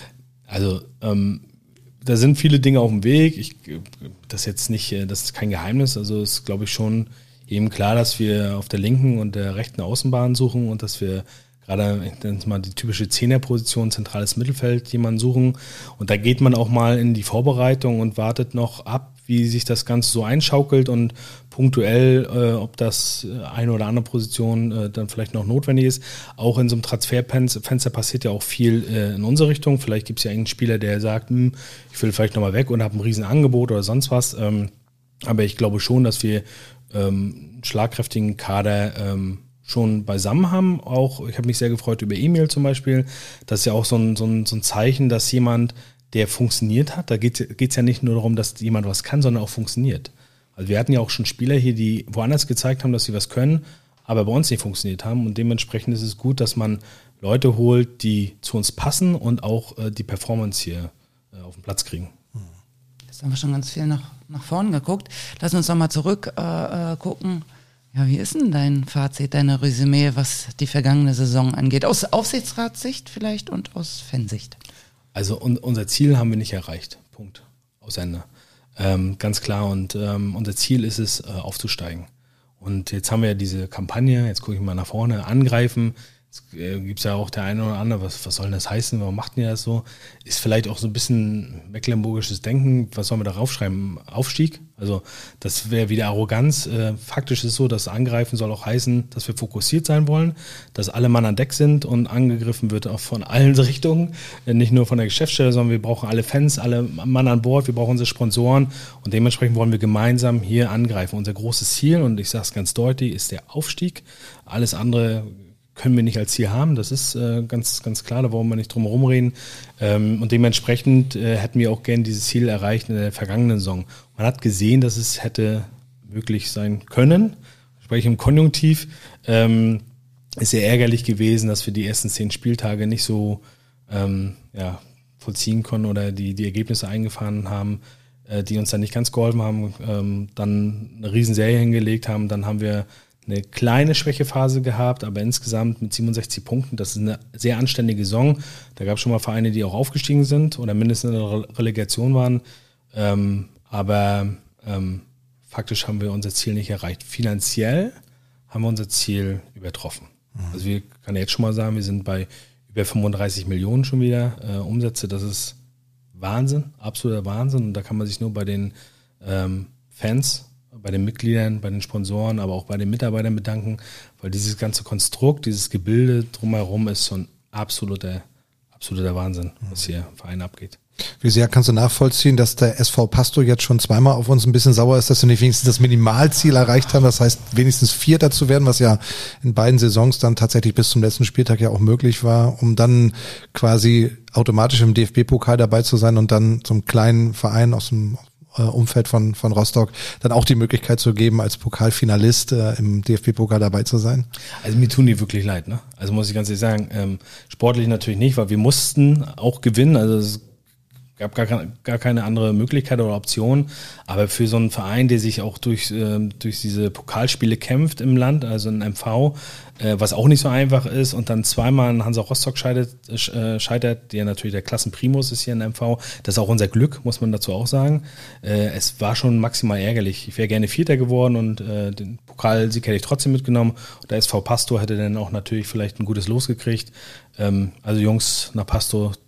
Also ähm, da sind viele Dinge auf dem Weg. Ich, das ist jetzt nicht, das ist kein Geheimnis. Also ist, glaube ich, schon eben klar, dass wir auf der linken und der rechten Außenbahn suchen und dass wir gerade, ich nenne es mal die typische Zehnerposition, zentrales Mittelfeld, jemanden suchen. Und da geht man auch mal in die Vorbereitung und wartet noch ab, wie sich das Ganze so einschaukelt und punktuell, äh, ob das eine oder andere Position äh, dann vielleicht noch notwendig ist. Auch in so einem Transferfenster passiert ja auch viel äh, in unsere Richtung. Vielleicht gibt es ja einen Spieler, der sagt, hm, ich will vielleicht nochmal weg und habe ein Riesenangebot oder sonst was. Ähm, aber ich glaube schon, dass wir ähm, einen schlagkräftigen Kader ähm, schon beisammen haben. Auch, ich habe mich sehr gefreut über Emil zum Beispiel. Das ist ja auch so ein, so ein, so ein Zeichen, dass jemand, der funktioniert hat, da geht es ja nicht nur darum, dass jemand was kann, sondern auch funktioniert. Also wir hatten ja auch schon Spieler hier, die woanders gezeigt haben, dass sie was können, aber bei uns nicht funktioniert haben. Und dementsprechend ist es gut, dass man Leute holt, die zu uns passen und auch äh, die Performance hier äh, auf den Platz kriegen. Jetzt haben wir schon ganz viel nach, nach vorn geguckt. Lass uns noch mal zurück äh, äh, gucken. Ja, wie ist denn dein Fazit, deine Resümee, was die vergangene Saison angeht? Aus Aufsichtsratssicht vielleicht und aus Fansicht? Also un, unser Ziel haben wir nicht erreicht. Punkt. Aus Ende. Ähm, ganz klar. Und ähm, unser Ziel ist es, äh, aufzusteigen. Und jetzt haben wir ja diese Kampagne, jetzt gucke ich mal nach vorne, angreifen. Jetzt äh, gibt es ja auch der eine oder andere, was, was soll denn das heißen, warum macht ihr das so? Ist vielleicht auch so ein bisschen mecklenburgisches Denken, was sollen wir da raufschreiben? Aufstieg? Also das wäre wieder Arroganz. Äh, faktisch ist es so, dass Angreifen soll auch heißen, dass wir fokussiert sein wollen, dass alle Mann an Deck sind und angegriffen wird auch von allen Richtungen, äh, nicht nur von der Geschäftsstelle, sondern wir brauchen alle Fans, alle Mann an Bord, wir brauchen unsere Sponsoren und dementsprechend wollen wir gemeinsam hier angreifen. Unser großes Ziel, und ich sage es ganz deutlich, ist der Aufstieg. Alles andere können wir nicht als Ziel haben, das ist äh, ganz ganz klar, da wollen wir nicht drum herum reden. Ähm, und dementsprechend äh, hätten wir auch gerne dieses Ziel erreicht in der vergangenen Saison. Man hat gesehen, dass es hätte möglich sein können, spreche im Konjunktiv. Ähm, ist sehr ärgerlich gewesen, dass wir die ersten zehn Spieltage nicht so ähm, ja, vollziehen konnten oder die, die Ergebnisse eingefahren haben, äh, die uns dann nicht ganz geholfen haben, ähm, dann eine Riesenserie hingelegt haben, dann haben wir eine kleine Schwächephase gehabt, aber insgesamt mit siebenundsechzig Punkten, das ist eine sehr anständige Saison. Da gab es schon mal Vereine, die auch aufgestiegen sind oder mindestens in der Re- Relegation waren. Ähm, aber ähm, faktisch haben wir unser Ziel nicht erreicht. Finanziell haben wir unser Ziel übertroffen. Mhm. Also wir kann jetzt schon mal sagen, wir sind bei über fünfunddreißig Millionen schon wieder äh, Umsätze. Das ist Wahnsinn, absoluter Wahnsinn. Und da kann man sich nur bei den ähm, Fans, bei den Mitgliedern, bei den Sponsoren, aber auch bei den Mitarbeitern bedanken, weil dieses ganze Konstrukt, dieses Gebilde drumherum ist schon absoluter, absoluter Wahnsinn, was hier im Verein abgeht. Wie sehr kannst du nachvollziehen, dass der S V Pasto jetzt schon zweimal auf uns ein bisschen sauer ist, dass wir nicht wenigstens das Minimalziel erreicht haben, das heißt wenigstens Vierter zu werden, was ja in beiden Saisons dann tatsächlich bis zum letzten Spieltag ja auch möglich war, um dann quasi automatisch im D F B-Pokal dabei zu sein und dann zum kleinen Verein aus dem Umfeld von von Rostock dann auch die Möglichkeit zu geben, als Pokalfinalist äh, im D F B-Pokal dabei zu sein? Also mir tun die wirklich leid, ne? Also muss ich ganz ehrlich sagen, ähm, sportlich natürlich nicht, weil wir mussten auch gewinnen, also es gab gar keine, gar keine andere Möglichkeit oder Option, aber für so einen Verein, der sich auch durch äh, durch diese Pokalspiele kämpft im Land, also in M V, äh, was auch nicht so einfach ist und dann zweimal in Hansa Rostock scheitert, äh, scheitert, der natürlich der Klassenprimus ist hier in M V, das ist auch unser Glück, muss man dazu auch sagen. Äh, es war schon maximal ärgerlich. Ich wäre gerne Vierter geworden und äh, den Pokalsieg hätte ich trotzdem mitgenommen und der S V Pasto hätte dann auch natürlich vielleicht ein gutes Los gekriegt. Ähm, also Jungs nach Pasto,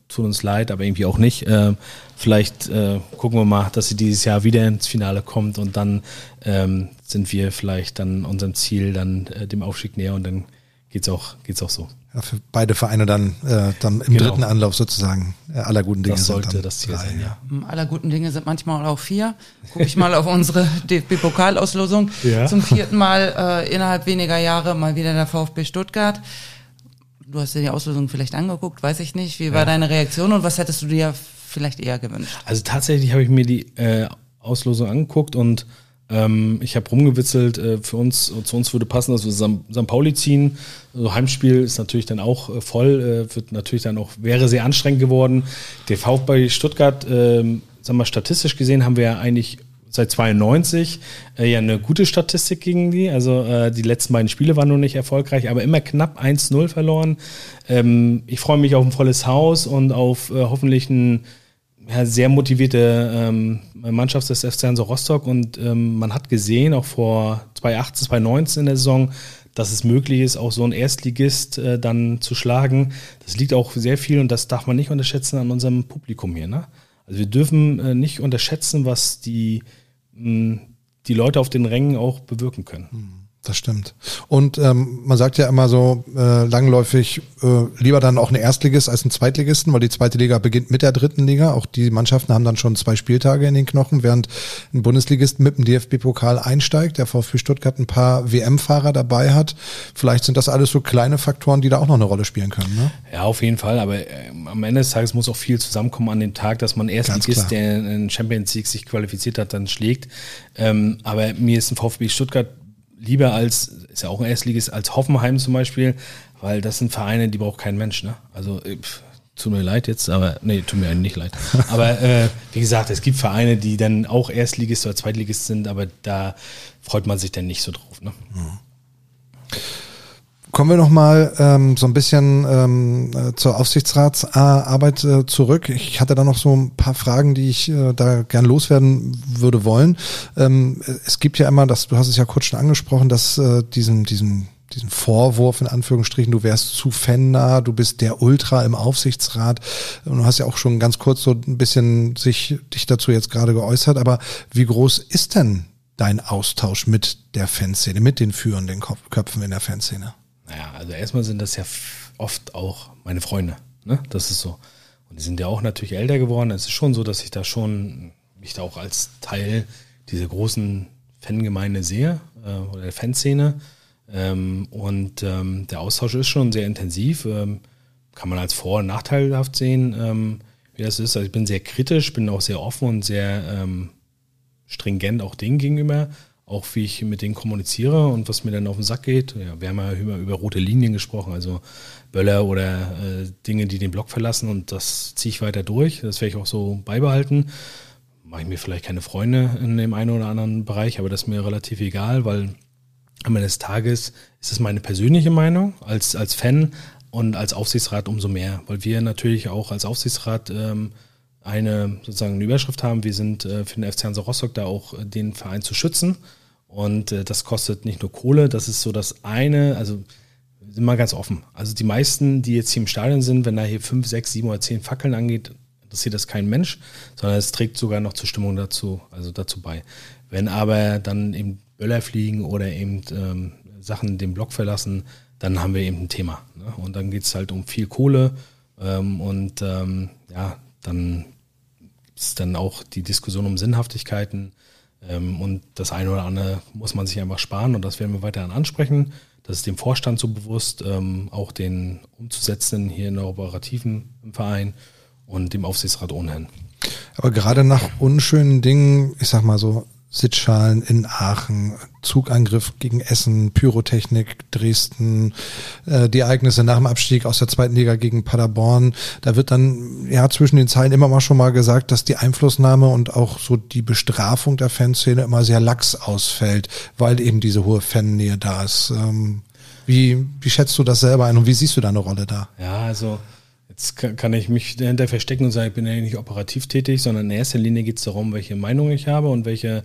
tut uns leid, aber irgendwie auch nicht. Äh, vielleicht äh, gucken wir mal, dass sie dieses Jahr wieder ins Finale kommt und dann ähm, sind wir vielleicht dann unserem Ziel, dann äh, dem Aufstieg näher und dann geht's auch, geht's auch so. Ja, für beide Vereine dann, äh, dann im Genau. dritten Anlauf sozusagen äh, aller guten Dinge. Das sollte sind dann das Ziel drei, sein, ja. Aller guten Dinge sind manchmal auch vier. Gucke ich mal auf unsere D F B-Pokalauslosung. Ja. Zum vierten Mal äh, innerhalb weniger Jahre mal wieder der VfB Stuttgart. Du hast dir die Auslosung vielleicht angeguckt, weiß ich nicht. Wie war Ja. deine Reaktion und was hättest du dir vielleicht eher gewünscht? Also tatsächlich habe ich mir die äh, Auslosung angeguckt und ähm, ich habe rumgewitzelt, äh, für uns, zu uns würde passen, dass wir Sankt Pauli ziehen. Also Heimspiel ist natürlich dann auch äh, voll, äh, wird natürlich dann auch, wäre sehr anstrengend geworden. Der VfB Stuttgart, äh, sagen wir mal, statistisch gesehen haben wir ja eigentlich seit zweiundneunzig äh, ja eine gute Statistik gegen die. Also äh, die letzten beiden Spiele waren noch nicht erfolgreich, aber immer knapp eins null verloren. Ähm, ich freue mich auf ein volles Haus und auf äh, hoffentlich ein ja, sehr motivierte ähm, Mannschaft des F C Hansa Rostock und ähm, man hat gesehen, auch vor zweitausendachtzehn, zweitausendneunzehn in der Saison, dass es möglich ist, auch so einen Erstligist äh, dann zu schlagen. Das liegt auch sehr viel und das darf man nicht unterschätzen an unserem Publikum hier. Ne? Also wir dürfen äh, nicht unterschätzen, was die, mh, die Leute auf den Rängen auch bewirken können. Das stimmt. Und ähm, man sagt ja immer so äh, langläufig, äh, lieber dann auch ein Erstligist als ein Zweitligisten, weil die zweite Liga beginnt mit der dritten Liga. Auch die Mannschaften haben dann schon zwei Spieltage in den Knochen, während ein Bundesligist mit dem D F B-Pokal einsteigt, der VfB Stuttgart ein paar W M-Fahrer dabei hat. Vielleicht sind das alles so kleine Faktoren, die da auch noch eine Rolle spielen können. Ne? Ja, auf jeden Fall. Aber äh, am Ende des Tages muss auch viel zusammenkommen an dem Tag, dass man Erstligist, der in Champions League sich qualifiziert hat, dann schlägt. Ähm, aber mir ist ein VfB Stuttgart lieber als, ist ja auch ein Erstligist, als Hoffenheim zum Beispiel, weil das sind Vereine, die braucht kein Mensch, ne? Also, pff, tut mir leid jetzt, aber, nee, tut mir eigentlich nicht leid. Aber, äh, wie gesagt, es gibt Vereine, die dann auch Erstligist oder Zweitligist sind, aber da freut man sich dann nicht so drauf, ne? Mhm. Kommen wir noch mal ähm, so ein bisschen ähm, zur Aufsichtsratsarbeit äh, zurück. Ich hatte da noch so ein paar Fragen, die ich äh, da gern loswerden würde wollen. Ähm, es gibt ja immer, das, du hast es ja kurz schon angesprochen, dass äh, diesen diesen diesen Vorwurf in Anführungsstrichen, du wärst zu fannah, du bist der Ultra im Aufsichtsrat. Und du hast ja auch schon ganz kurz so ein bisschen sich dich dazu jetzt gerade geäußert. Aber wie groß ist denn dein Austausch mit der Fanszene, mit den führenden Köpfen in der Fanszene? Naja, also erstmal sind das ja oft auch meine Freunde, ne? Das ist so. Und die sind ja auch natürlich älter geworden. Es ist schon so, dass ich da schon, mich da auch als Teil dieser großen Fangemeinde sehe, äh, oder der Fanszene. Ähm, und ähm, der Austausch ist schon sehr intensiv. Ähm, kann man als vor- und nachteilhaft sehen, ähm, wie das ist. Also ich bin sehr kritisch, bin auch sehr offen und sehr ähm, stringent auch denen gegenüber. Auch wie ich mit denen kommuniziere und was mir dann auf den Sack geht. Ja, wir haben ja über, über rote Linien gesprochen, also Böller oder äh, Dinge, die den Block verlassen und das ziehe ich weiter durch. Das werde ich auch so beibehalten. Mache ich mir vielleicht keine Freunde in dem einen oder anderen Bereich, aber das ist mir relativ egal, weil am Ende des Tages ist es meine persönliche Meinung als, als Fan und als Aufsichtsrat umso mehr, weil wir natürlich auch als Aufsichtsrat ähm, eine sozusagen eine Überschrift haben. Wir sind äh, für den F C Hansa Rostock da auch äh, den Verein zu schützen und äh, das kostet nicht nur Kohle, das ist so das eine, also sind wir ganz offen. Also die meisten, die jetzt hier im Stadion sind, wenn da hier fünf, sechs, sieben oder zehn Fackeln angeht, interessiert das kein Mensch, sondern es trägt sogar noch zur Stimmung dazu, also dazu bei. Wenn aber dann eben Böller fliegen oder eben ähm, Sachen den Block verlassen, dann haben wir eben ein Thema. Ne? Und dann geht es halt um viel Kohle ähm, und ähm, ja, dann gibt es dann auch die Diskussion um Sinnhaftigkeiten ähm, und das eine oder andere muss man sich einfach sparen und das werden wir weiterhin ansprechen. Das ist dem Vorstand so bewusst, ähm, auch den Umzusetzenden hier in der Operativen im Verein und dem Aufsichtsrat ohnehin. Aber gerade nach unschönen Dingen, ich sag mal so, Sitzschalen in Aachen, Zugangriff gegen Essen, Pyrotechnik, Dresden, äh, die Ereignisse nach dem Abstieg aus der zweiten Liga gegen Paderborn. Da wird dann ja zwischen den Zeilen immer mal schon mal gesagt, dass die Einflussnahme und auch so die Bestrafung der Fanszene immer sehr lax ausfällt, weil eben diese hohe Fannähe da ist. Ähm, wie, wie schätzt du das selber ein und wie siehst du deine Rolle da? Ja, also jetzt kann ich mich dahinter verstecken und sagen, ich bin ja nicht operativ tätig, sondern in erster Linie geht es darum, welche Meinung ich habe und welche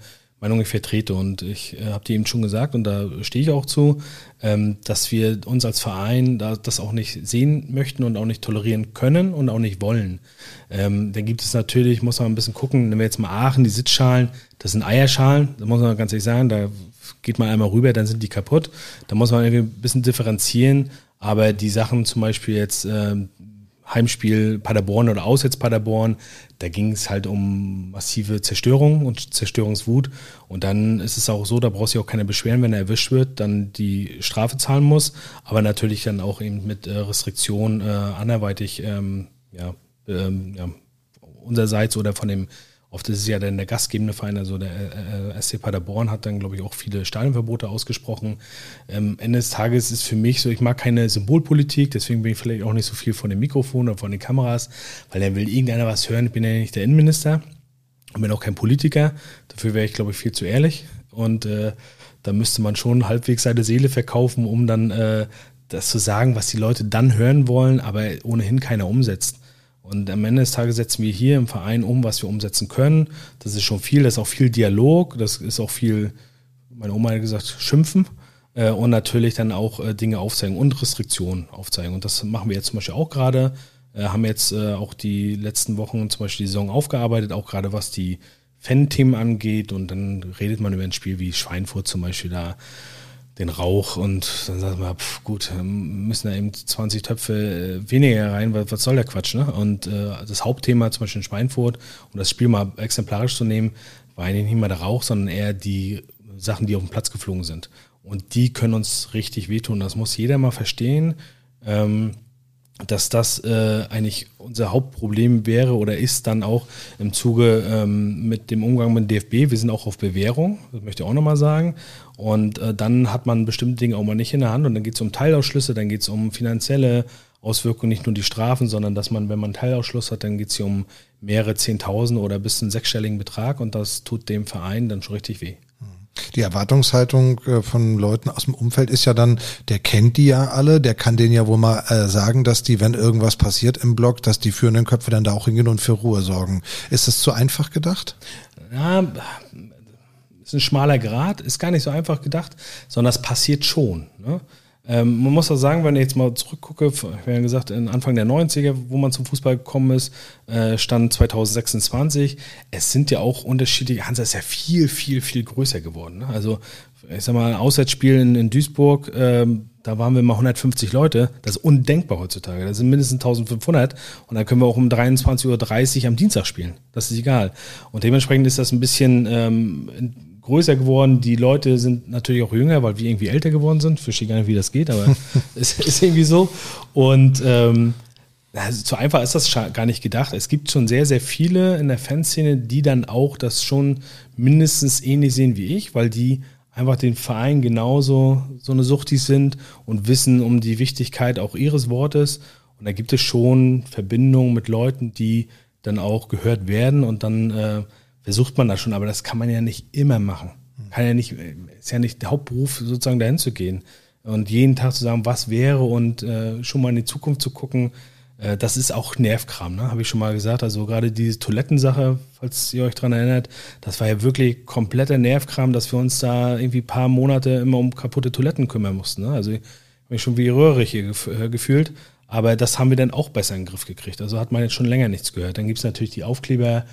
Meinung ich vertrete. Und ich äh, habe dir eben schon gesagt, und da stehe ich auch zu, ähm, dass wir uns als Verein da, das auch nicht sehen möchten und auch nicht tolerieren können und auch nicht wollen. Ähm, dann gibt es natürlich, muss man ein bisschen gucken, wenn wir jetzt mal Aachen, die Sitzschalen, das sind Eierschalen, da muss man ganz ehrlich sagen, da geht man einmal rüber, dann sind die kaputt. Da muss man irgendwie ein bisschen differenzieren, aber die Sachen zum Beispiel jetzt ähm, Heimspiel Paderborn oder Auswärts Paderborn, da ging es halt um massive Zerstörung und Zerstörungswut. Und dann ist es auch so, da braucht sich auch keiner beschweren, wenn er erwischt wird, dann die Strafe zahlen muss, aber natürlich dann auch eben mit äh, Restriktionen äh, anderweitig ähm, ja, ähm, ja, unsererseits oder von dem, oft ist es ja dann der gastgebende Verein, also der äh, S C Paderborn hat dann, glaube ich, auch viele Stadionverbote ausgesprochen. Ähm, Ende des Tages ist für mich so, ich mag keine Symbolpolitik, deswegen bin ich vielleicht auch nicht so viel von dem Mikrofon oder von den Kameras, weil dann will irgendeiner was hören, ich bin ja nicht der Innenminister und bin auch kein Politiker, dafür wäre ich, glaube ich, viel zu ehrlich und äh, da müsste man schon halbwegs seine Seele verkaufen, um dann äh, das zu sagen, was die Leute dann hören wollen, aber ohnehin keiner umsetzt. Und am Ende des Tages setzen wir hier im Verein um, was wir umsetzen können. Das ist schon viel, das ist auch viel Dialog, das ist auch viel, meine Oma hat gesagt, schimpfen äh, und natürlich dann auch äh, Dinge aufzeigen und Restriktionen aufzeigen. Und das machen wir jetzt zum Beispiel auch gerade, äh, haben jetzt äh, auch die letzten Wochen zum Beispiel die Saison aufgearbeitet, auch gerade was die Fan-Themen angeht. Und dann redet man über ein Spiel wie Schweinfurt zum Beispiel da, den Rauch und dann sagt man, pf, gut, müssen da eben zwanzig Töpfe weniger rein, was, was soll der Quatsch, ne? Und äh, das Hauptthema zum Beispiel in Schweinfurt, um das Spiel mal exemplarisch zu nehmen, war eigentlich nicht mal der Rauch, sondern eher die Sachen, die auf den Platz geflogen sind. Und die können uns richtig wehtun. Das muss jeder mal verstehen, ähm, dass das äh, eigentlich unser Hauptproblem wäre oder ist dann auch im Zuge ähm, mit dem Umgang mit dem D F B. Wir sind auch auf Bewährung, das möchte ich auch nochmal sagen. Und äh, dann hat man bestimmte Dinge auch mal nicht in der Hand und dann geht es um Teilausschlüsse, dann geht es um finanzielle Auswirkungen, nicht nur die Strafen, sondern dass man, wenn man einen Teilausschluss hat, dann geht es hier um mehrere Zehntausend oder bis zu einen sechsstelligen Betrag und das tut dem Verein dann schon richtig weh. Die Erwartungshaltung von Leuten aus dem Umfeld ist ja dann, der kennt die ja alle, der kann denen ja wohl mal äh, sagen, dass die, wenn irgendwas passiert im Block, dass die führenden Köpfe dann da auch hingehen und für Ruhe sorgen. Ist das zu einfach gedacht? Ja, ist ein schmaler Grat, ist gar nicht so einfach gedacht, sondern das passiert schon, ne? Ähm, man muss auch sagen, wenn ich jetzt mal zurückgucke, ich habe ja gesagt, Anfang der neunziger, wo man zum Fußball gekommen ist, äh, stand zwanzig sechsundzwanzig. Es sind ja auch unterschiedliche, Hansa ist ja viel, viel, viel größer geworden. Ne? Also ich sag mal, ein Auswärtsspiel in, in Duisburg, ähm, da waren wir mal hundertfünfzig Leute. Das ist undenkbar heutzutage. Das sind mindestens eintausendfünfhundert und dann können wir auch um dreiundzwanzig Uhr dreißig am Dienstag spielen. Das ist egal. Und dementsprechend ist das ein bisschen ähm, größer geworden. Die Leute sind natürlich auch jünger, weil wir irgendwie älter geworden sind. Ich verstehe gar nicht, wie das geht, aber es ist irgendwie so. Und ähm, also so einfach ist das gar nicht gedacht. Es gibt schon sehr, sehr viele in der Fanszene, die dann auch das schon mindestens ähnlich sehen wie ich, weil die einfach den Verein genauso so eine Suchtis sind und wissen um die Wichtigkeit auch ihres Wortes. Und da gibt es schon Verbindungen mit Leuten, die dann auch gehört werden und dann äh, versucht man das schon, aber das kann man ja nicht immer machen. Kann ja nicht, ist ja nicht der Hauptberuf, sozusagen dahin zu gehen. Und jeden Tag zu sagen, was wäre und äh, schon mal in die Zukunft zu gucken, äh, das ist auch Nervkram, ne? Habe ich schon mal gesagt. Also gerade diese Toilettensache, falls ihr euch dran erinnert, das war ja wirklich kompletter Nervkram, dass wir uns da irgendwie ein paar Monate immer um kaputte Toiletten kümmern mussten. Ne? Also ich habe mich schon wie röhrig hier gef- äh, gefühlt. Aber das haben wir dann auch besser in den Griff gekriegt. Also hat man jetzt schon länger nichts gehört. Dann gibt es natürlich die Aufkleber,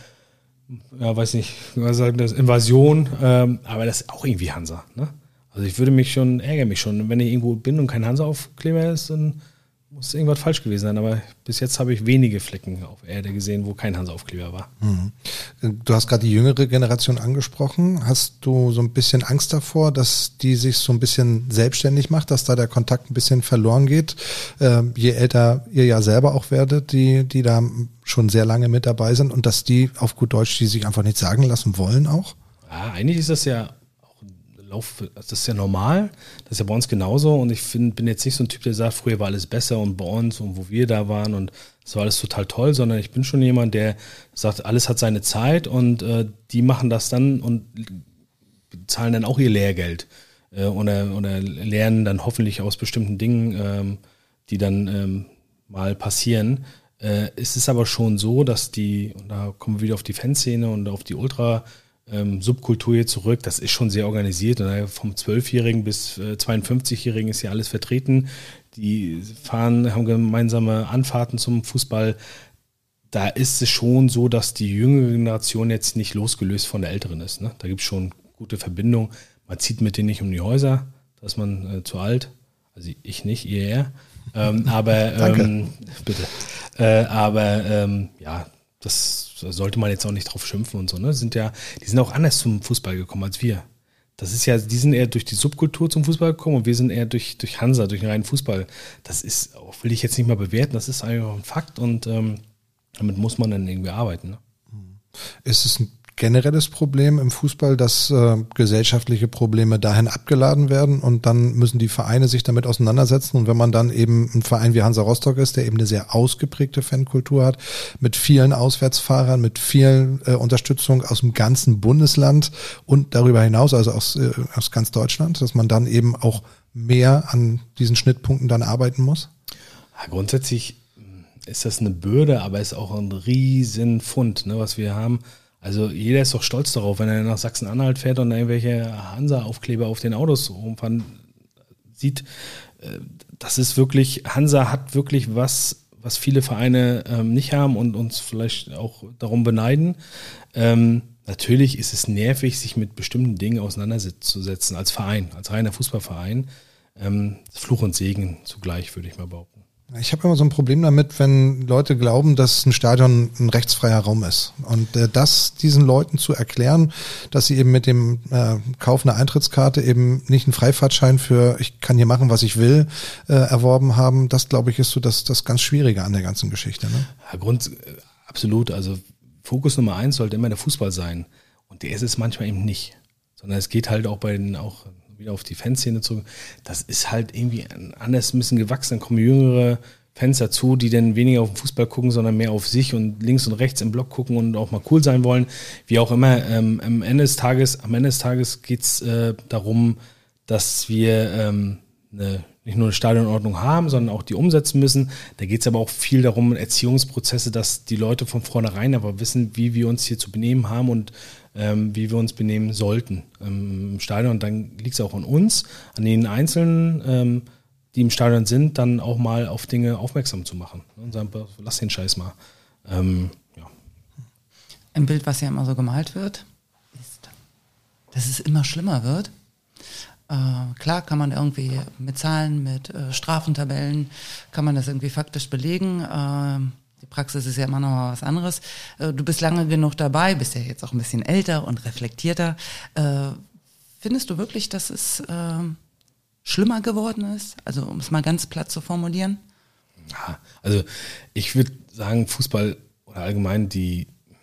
ja, weiß nicht, was sagen das, Invasion, ähm, aber das ist auch irgendwie Hansa, ne? Also ich würde mich schon, ärgere mich schon, wenn ich irgendwo bin und kein Hansa-Aufkleber ist, dann muss irgendwas falsch gewesen sein, aber bis jetzt habe ich wenige Flecken auf Erde gesehen, wo kein Hansa-Aufkleber war. Mhm. Du hast gerade die jüngere Generation angesprochen. Hast du so ein bisschen Angst davor, dass die sich so ein bisschen selbstständig macht, dass da der Kontakt ein bisschen verloren geht? Ähm, je älter ihr ja selber auch werdet, die, die da schon sehr lange mit dabei sind und dass die auf gut Deutsch, die sich einfach nicht sagen lassen wollen auch? Ja, eigentlich ist das ja Lauf, das ist ja normal, das ist ja bei uns genauso und ich find, bin jetzt nicht so ein Typ, der sagt, früher war alles besser und bei uns und wo wir da waren und es war alles total toll, sondern ich bin schon jemand, der sagt, alles hat seine Zeit und äh, die machen das dann und zahlen dann auch ihr Lehrgeld äh, oder, oder lernen dann hoffentlich aus bestimmten Dingen, ähm, die dann ähm, mal passieren. Äh, es ist aber schon so, dass die, und da kommen wir wieder auf die Fanszene und auf die Ultra ähm, Subkultur hier zurück. Das ist schon sehr organisiert. Und vom zwölfjährigen bis äh, zweiundfünfzigjährigen ist hier alles vertreten. Die fahren, haben gemeinsame Anfahrten zum Fußball. Da ist es schon so, dass die jüngere Generation jetzt nicht losgelöst von der älteren ist. Ne? Da gibt es schon gute Verbindungen. Man zieht mit denen nicht um die Häuser, da ist man äh, zu alt. Also ich nicht, ihr eher. Ähm, aber ähm, bitte. Äh, aber ähm, ja, das sollte man jetzt auch nicht drauf schimpfen und so. Ne? Sind ja, die sind auch anders zum Fußball gekommen als wir. Das ist ja, die sind eher durch die Subkultur zum Fußball gekommen und wir sind eher durch, durch Hansa, durch den reinen Fußball. Das ist, will ich jetzt nicht mal bewerten, das ist einfach ein Fakt und ähm, damit muss man dann irgendwie arbeiten. Ne? Ist es ein generelles Problem im Fußball, dass äh, gesellschaftliche Probleme dahin abgeladen werden und dann müssen die Vereine sich damit auseinandersetzen und wenn man dann eben ein Verein wie Hansa Rostock ist, der eben eine sehr ausgeprägte Fankultur hat, mit vielen Auswärtsfahrern, mit viel äh, Unterstützung aus dem ganzen Bundesland und darüber hinaus, also aus, äh, aus ganz Deutschland, dass man dann eben auch mehr an diesen Schnittpunkten dann arbeiten muss? Ja, grundsätzlich ist das eine Bürde, aber ist auch ein riesen Fund, ne, was wir haben. Also jeder ist doch stolz darauf, wenn er nach Sachsen-Anhalt fährt und irgendwelche Hansa-Aufkleber auf den Autos rumfahren sieht. Das ist wirklich, Hansa hat wirklich was, was viele Vereine ähm, nicht haben und uns vielleicht auch darum beneiden. Ähm, natürlich ist es nervig, sich mit bestimmten Dingen auseinanderzusetzen als Verein, als reiner Fußballverein. Ähm, Fluch und Segen zugleich, würde ich mal behaupten. Ich habe immer so ein Problem damit, wenn Leute glauben, dass ein Stadion ein rechtsfreier Raum ist. Und äh, das diesen Leuten zu erklären, dass sie eben mit dem äh, Kauf einer Eintrittskarte eben nicht einen Freifahrtschein für ich kann hier machen, was ich will, äh, erworben haben, das glaube ich ist so das, das ganz Schwierige an der ganzen Geschichte. Ne? Ja, Grund, absolut. Also Fokus Nummer eins sollte immer der Fußball sein. Und der ist es manchmal eben nicht. Sondern es geht halt auch bei den auch wieder auf die Fanszene zurück, das ist halt irgendwie anders ein bisschen gewachsen, dann kommen jüngere Fans dazu, die dann weniger auf den Fußball gucken, sondern mehr auf sich und links und rechts im Block gucken und auch mal cool sein wollen, wie auch immer. Ähm, am Ende des Tages, am Ende des Tages geht's äh, darum, dass wir ähm, eine, nicht nur eine Stadionordnung haben, sondern auch die umsetzen müssen. Da geht's aber auch viel darum, Erziehungsprozesse, dass die Leute von vornherein aber wissen, wie wir uns hier zu benehmen haben und ähm, wie wir uns benehmen sollten ähm, im Stadion. Und dann liegt es auch an uns, an den Einzelnen, ähm, die im Stadion sind, dann auch mal auf Dinge aufmerksam zu machen. Und sagen, lass den Scheiß mal. Ähm, ja. Ein Bild, was ja immer so gemalt wird, ist, dass es immer schlimmer wird. Äh, klar kann man irgendwie mit Zahlen, mit äh, Strafentabellen, kann man das irgendwie faktisch belegen. Äh, die Praxis ist ja immer noch mal was anderes. Äh, du bist lange genug dabei, bist ja jetzt auch ein bisschen älter und reflektierter. Äh, findest du wirklich, dass es äh, schlimmer geworden ist? Also um es mal ganz platt zu formulieren. Ja, also ich würde sagen, Fußball oder allgemein die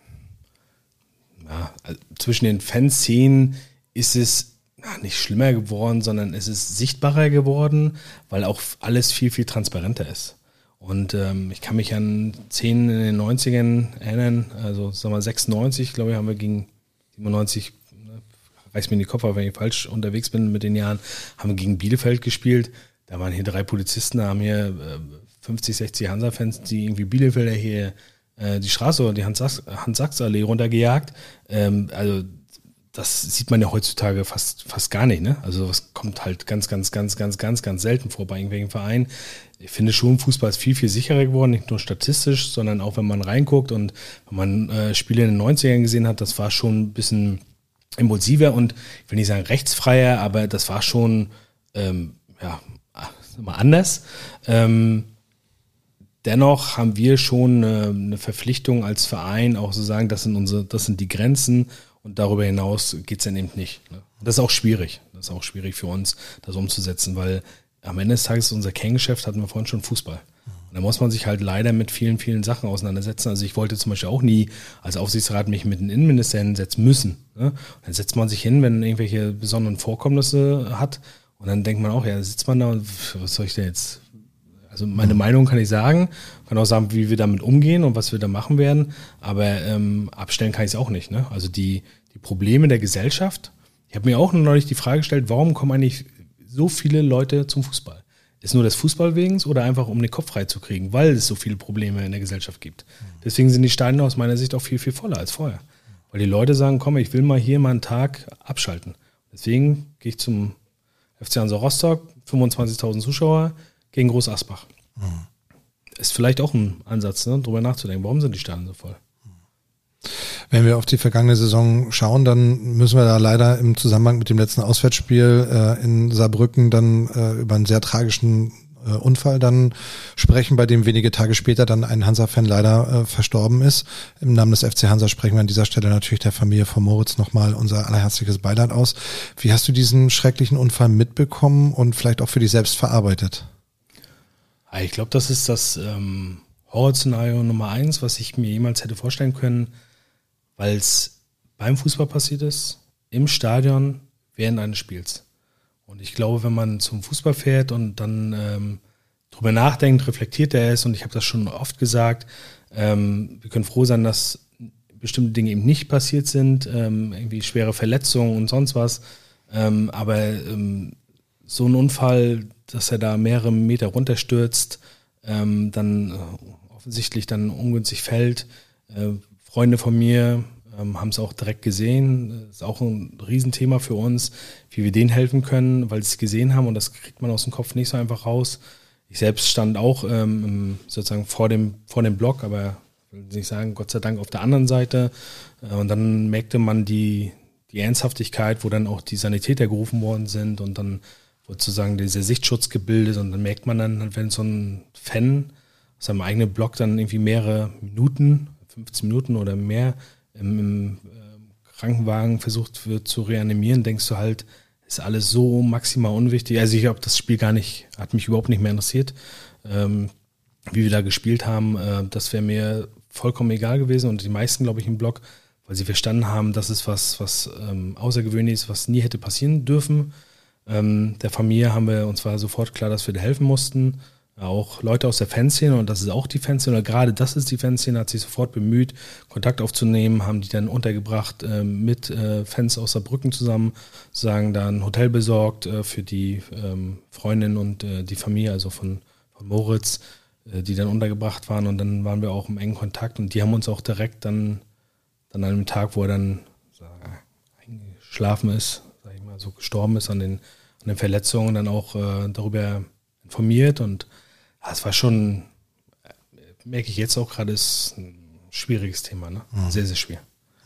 ja, also zwischen den Fanszenen ist es na, nicht schlimmer geworden, sondern es ist sichtbarer geworden, weil auch alles viel, viel transparenter ist. Und ähm, ich kann mich an Szenen in den neunzigern erinnern, also sagen wir sechsundneunzig, glaube ich, haben wir gegen siebenundneunzig, ne, reißt mir in die Kopf, wenn ich falsch unterwegs bin mit den Jahren, haben wir gegen Bielefeld gespielt. Da waren hier drei Polizisten, da haben hier äh, fünfzig, sechzig Hansa-Fans, die irgendwie Bielefelder hier äh, die Straße oder die Hans-Sachs-Allee runtergejagt. Ähm, also das sieht man ja heutzutage fast fast gar nicht, ne? Also das kommt halt ganz, ganz, ganz, ganz, ganz, ganz selten vor bei irgendwelchen Vereinen. Ich finde schon, Fußball ist viel, viel sicherer geworden, nicht nur statistisch, sondern auch wenn man reinguckt und wenn man äh, Spiele in den neunzigern gesehen hat, das war schon ein bisschen impulsiver und ich will nicht sagen rechtsfreier, aber das war schon ähm, ja mal anders. Ähm, dennoch haben wir schon eine, eine Verpflichtung als Verein, auch zu sagen, das sind unsere, das sind die Grenzen. Und darüber hinaus geht es dann eben nicht. Ne? Das ist auch schwierig. Das ist auch schwierig für uns, das umzusetzen, weil am Ende des Tages unser Kerngeschäft, hatten wir vorhin schon, Fußball. Und da muss man sich halt leider mit vielen, vielen Sachen auseinandersetzen. Also ich wollte zum Beispiel auch nie als Aufsichtsrat mich mit einem Innenminister hinsetzen müssen. Ne? Dann setzt man sich hin, wenn irgendwelche besonderen Vorkommnisse hat. Und dann denkt man auch, ja, sitzt man da und was soll ich denn jetzt? Also meine Meinung kann ich sagen, kann auch sagen, wie wir damit umgehen und was wir da machen werden, aber ähm, abstellen kann ich es auch nicht. Ne? Also die, die Probleme der Gesellschaft, ich habe mir auch neulich die Frage gestellt, warum kommen eigentlich so viele Leute zum Fußball? Ist nur das Fußball wegen oder einfach um den Kopf frei zu kriegen, weil es so viele Probleme in der Gesellschaft gibt? Deswegen sind die Stadien aus meiner Sicht auch viel, viel voller als vorher. Weil die Leute sagen, komm, ich will mal hier mal einen Tag abschalten. Deswegen gehe ich zum F C Hansa Rostock, fünfundzwanzigtausend Zuschauer gegen Groß Asbach. Mhm. Ist vielleicht auch ein Ansatz, ne, darüber nachzudenken, warum sind die Stadien so voll? Wenn wir auf die vergangene Saison schauen, dann müssen wir da leider im Zusammenhang mit dem letzten Auswärtsspiel äh, in Saarbrücken dann äh, über einen sehr tragischen äh, Unfall dann sprechen, bei dem wenige Tage später dann ein Hansa-Fan leider äh, verstorben ist. Im Namen des F C Hansa sprechen wir an dieser Stelle natürlich der Familie von Moritz nochmal unser allerherzliches Beileid aus. Wie hast du diesen schrecklichen Unfall mitbekommen und vielleicht auch für dich selbst verarbeitet? Ich glaube, das ist das ähm, Horrorszenario Nummer eins, was ich mir jemals hätte vorstellen können, weil es beim Fußball passiert ist, im Stadion, während eines Spiels. Und ich glaube, wenn man zum Fußball fährt und dann ähm, drüber nachdenkt, reflektiert er es, und ich habe das schon oft gesagt, ähm, wir können froh sein, dass bestimmte Dinge eben nicht passiert sind, ähm, irgendwie schwere Verletzungen und sonst was, ähm, aber ähm, so ein Unfall, dass er da mehrere Meter runterstürzt, ähm, dann äh, offensichtlich dann ungünstig fällt. Äh, Freunde von mir ähm, haben es auch direkt gesehen. Das ist auch ein Riesenthema für uns, wie wir denen helfen können, weil sie es gesehen haben, und das kriegt man aus dem Kopf nicht so einfach raus. Ich selbst stand auch ähm, sozusagen vor dem, vor dem Block, aber ich will nicht sagen, Gott sei Dank auf der anderen Seite. Äh, und dann merkte man die, die Ernsthaftigkeit, wo dann auch die Sanitäter gerufen worden sind, und dann wurde sozusagen dieser Sichtschutz gebildet, und dann merkt man dann, wenn so ein Fan aus seinem eigenen Block dann irgendwie mehrere Minuten, fünfzehn Minuten oder mehr im, im äh, Krankenwagen versucht wird zu reanimieren, denkst du halt, ist alles so maximal unwichtig. Also ich habe das Spiel gar nicht, hat mich überhaupt nicht mehr interessiert, ähm, wie wir da gespielt haben. Äh, das wäre mir vollkommen egal gewesen, und die meisten, glaube ich, im Block, weil sie verstanden haben, das ist was, was ähm, Außergewöhnliches, was nie hätte passieren dürfen. Ähm, der Familie haben wir, uns war sofort klar, dass wir da helfen mussten. Auch Leute aus der Fanszene, und das ist auch die Fanszene, oder gerade das ist die Fanszene, hat sich sofort bemüht, Kontakt aufzunehmen, haben die dann untergebracht äh, mit äh, Fans aus Saarbrücken zusammen, sozusagen da ein Hotel besorgt äh, für die ähm, Freundin und äh, die Familie, also von, von Moritz, äh, die dann untergebracht waren, und dann waren wir auch im engen Kontakt, und die haben uns auch direkt dann, dann an einem Tag, wo er dann sag, eingeschlafen ist, sag ich mal, so gestorben ist an den, an den Verletzungen, dann auch äh, darüber informiert, und es war schon, merke ich jetzt auch gerade, ist ein schwieriges Thema, ne? Mhm. Sehr, sehr schwer.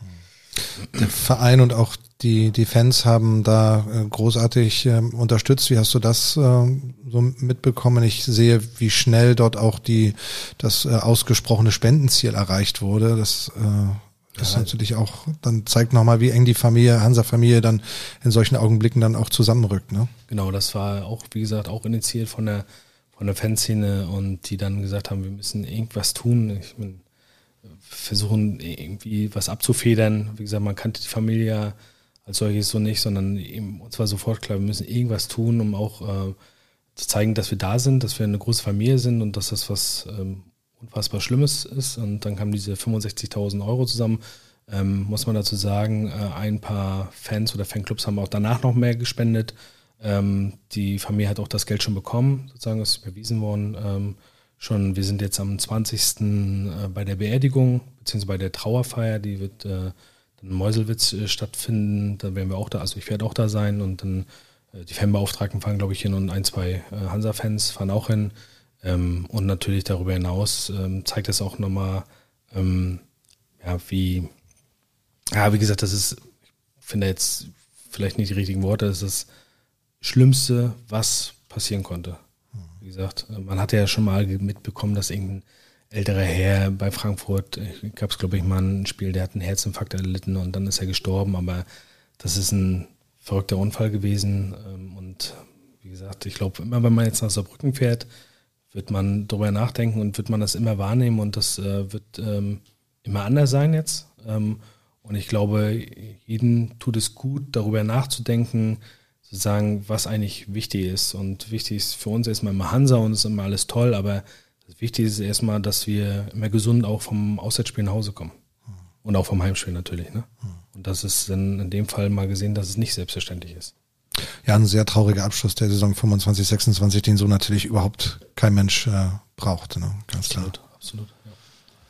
Der Verein und auch die, die Fans haben da äh, großartig äh, unterstützt. Wie hast du das äh, so mitbekommen? Ich sehe, wie schnell dort auch die, das äh, ausgesprochene Spendenziel erreicht wurde. Das äh, ist ja natürlich auch, dann zeigt nochmal, wie eng die Familie, Hansa-Familie dann in solchen Augenblicken dann auch zusammenrückt, ne? Genau, das war auch, wie gesagt, auch initiiert von der von der Fanszene, und die dann gesagt haben, wir müssen irgendwas tun. Ich mein, versuchen irgendwie was abzufedern. Wie gesagt, man kannte die Familie ja als solches so nicht, sondern eben, uns war sofort klar, wir müssen irgendwas tun, um auch äh, zu zeigen, dass wir da sind, dass wir eine große Familie sind und dass das was ähm, unfassbar Schlimmes ist. Und dann kamen diese fünfundsechzigtausend Euro zusammen. Ähm, muss man dazu sagen, äh, ein paar Fans oder Fanclubs haben auch danach noch mehr gespendet. Ähm, die Familie hat auch das Geld schon bekommen, sozusagen, ist überwiesen worden. Ähm, schon, wir sind jetzt am zwanzigsten Äh, bei der Beerdigung, beziehungsweise bei der Trauerfeier, die wird äh, dann in Meuselwitz äh, stattfinden. Da werden wir auch da, also ich werde auch da sein, und dann äh, die Fanbeauftragten fahren, glaube ich, hin, und ein, zwei äh, Hansa-Fans fahren auch hin. Ähm, und natürlich darüber hinaus ähm, zeigt das auch nochmal, ähm, ja, wie, ja, wie gesagt, das ist, ich finde jetzt vielleicht nicht die richtigen Worte, das ist das Schlimmste, was passieren konnte. Wie gesagt, man hatte ja schon mal mitbekommen, dass irgendein älterer Herr bei Frankfurt, gab es glaube ich mal ein Spiel, der hat einen Herzinfarkt erlitten und dann ist er gestorben, aber das ist ein verrückter Unfall gewesen, und wie gesagt, ich glaube, immer wenn man jetzt nach Saarbrücken fährt, wird man darüber nachdenken und wird man das immer wahrnehmen, und das äh, wird ähm, immer anders sein jetzt, ähm, und ich glaube, jedem tut es gut, darüber nachzudenken, zu sagen, was eigentlich wichtig ist. Und wichtig ist für uns erstmal immer Hansa, und es ist immer alles toll, aber das Wichtige ist erstmal, dass wir immer gesund auch vom Auswärtsspiel nach Hause kommen. Mhm. Und auch vom Heimspiel natürlich. Ne? Mhm. Und das ist dann in dem Fall mal gesehen, dass es nicht selbstverständlich ist. Ja, ein sehr trauriger Abschluss der Saison fünfundzwanzig sechsundzwanzig, den so natürlich überhaupt kein Mensch äh, braucht. Ne? Ganz absolut, klar. Absolut, ja.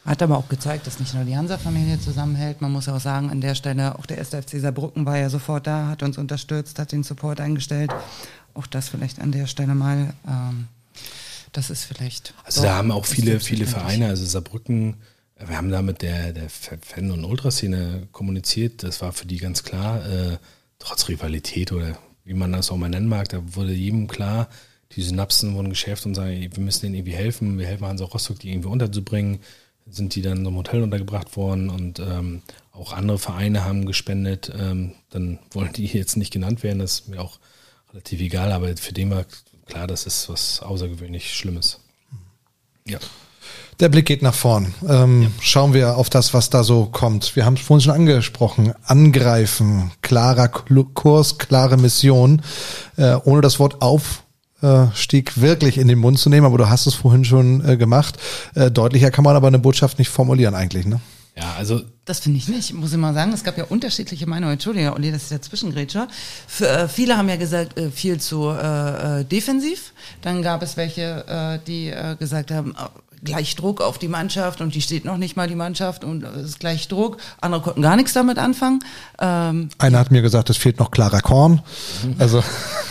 Hat aber auch gezeigt, dass nicht nur die Hansa-Familie zusammenhält. Man muss auch sagen, an der Stelle, auch der erste F C Saarbrücken war ja sofort da, hat uns unterstützt, hat den Support eingestellt. Auch das vielleicht an der Stelle mal, ähm, das ist vielleicht... Also da haben auch viele, viele Vereine, also Saarbrücken, wir haben da mit der, der Fan- und Ultraszene kommuniziert, das war für die ganz klar, äh, trotz Rivalität oder wie man das auch mal nennen mag, da wurde jedem klar, die Synapsen wurden geschärft und sagen, wir müssen denen irgendwie helfen, wir helfen Hansa Rostock, die irgendwie unterzubringen, sind die dann in so einem Hotel untergebracht worden und ähm, auch andere Vereine haben gespendet, ähm, dann wollen die jetzt nicht genannt werden, das ist mir auch relativ egal, aber für den war klar, das ist was außergewöhnlich Schlimmes. Ja. Der Blick geht nach vorn. Ähm, ja. Schauen wir auf das, was da so kommt. Wir haben es vorhin schon angesprochen. Angreifen, klarer Kurs, klare Mission, äh, ohne das Wort Aufstieg wirklich in den Mund zu nehmen, aber du hast es vorhin schon äh, gemacht. Äh, deutlicher kann man aber eine Botschaft nicht formulieren eigentlich, ne? Ja, also das finde ich nicht, muss ich mal sagen. Es gab ja unterschiedliche Meinungen. Entschuldige, Olli, das ist der Zwischengrätscher. Für, äh, viele haben ja gesagt, äh, viel zu äh, defensiv. Dann gab es welche, äh, die äh, gesagt haben, äh, gleich Druck auf die Mannschaft und die steht noch nicht mal die Mannschaft und es ist gleich Druck. Andere konnten gar nichts damit anfangen. Ähm, Einer hat mir gesagt, es fehlt noch klarer Korn. Mhm. Also...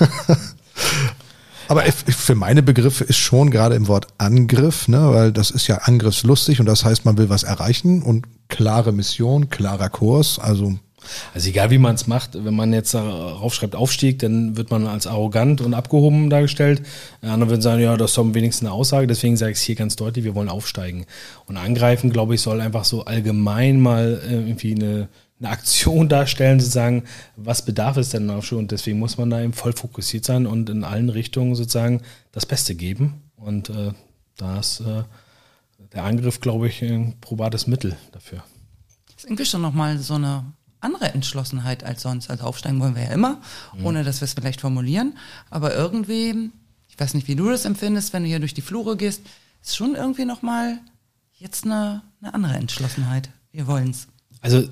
Aber für meine Begriffe ist schon gerade im Wort Angriff, ne, weil das ist ja angriffslustig und das heißt, man will was erreichen und klare Mission, klarer Kurs, also. Also egal wie man es macht, wenn man jetzt darauf schreibt Aufstieg, dann wird man als arrogant und abgehoben dargestellt. Andere würden sagen, ja, das ist doch wenigstens eine Aussage, deswegen sage ich es hier ganz deutlich, wir wollen aufsteigen. Und angreifen, glaube ich, soll einfach so allgemein mal irgendwie eine eine Aktion darstellen, zu sagen, was bedarf es denn noch schon? Und deswegen muss man da eben voll fokussiert sein und in allen Richtungen sozusagen das Beste geben. Und äh, da ist äh, der Angriff, glaube ich, ein probates Mittel dafür. Das ist irgendwie schon nochmal so eine andere Entschlossenheit als sonst. Also aufsteigen wollen wir ja immer, mhm. ohne dass wir es vielleicht formulieren. Aber irgendwie, ich weiß nicht, wie du das empfindest, wenn du hier durch die Flure gehst, ist schon irgendwie nochmal jetzt eine, eine andere Entschlossenheit. Wir wollen's. Also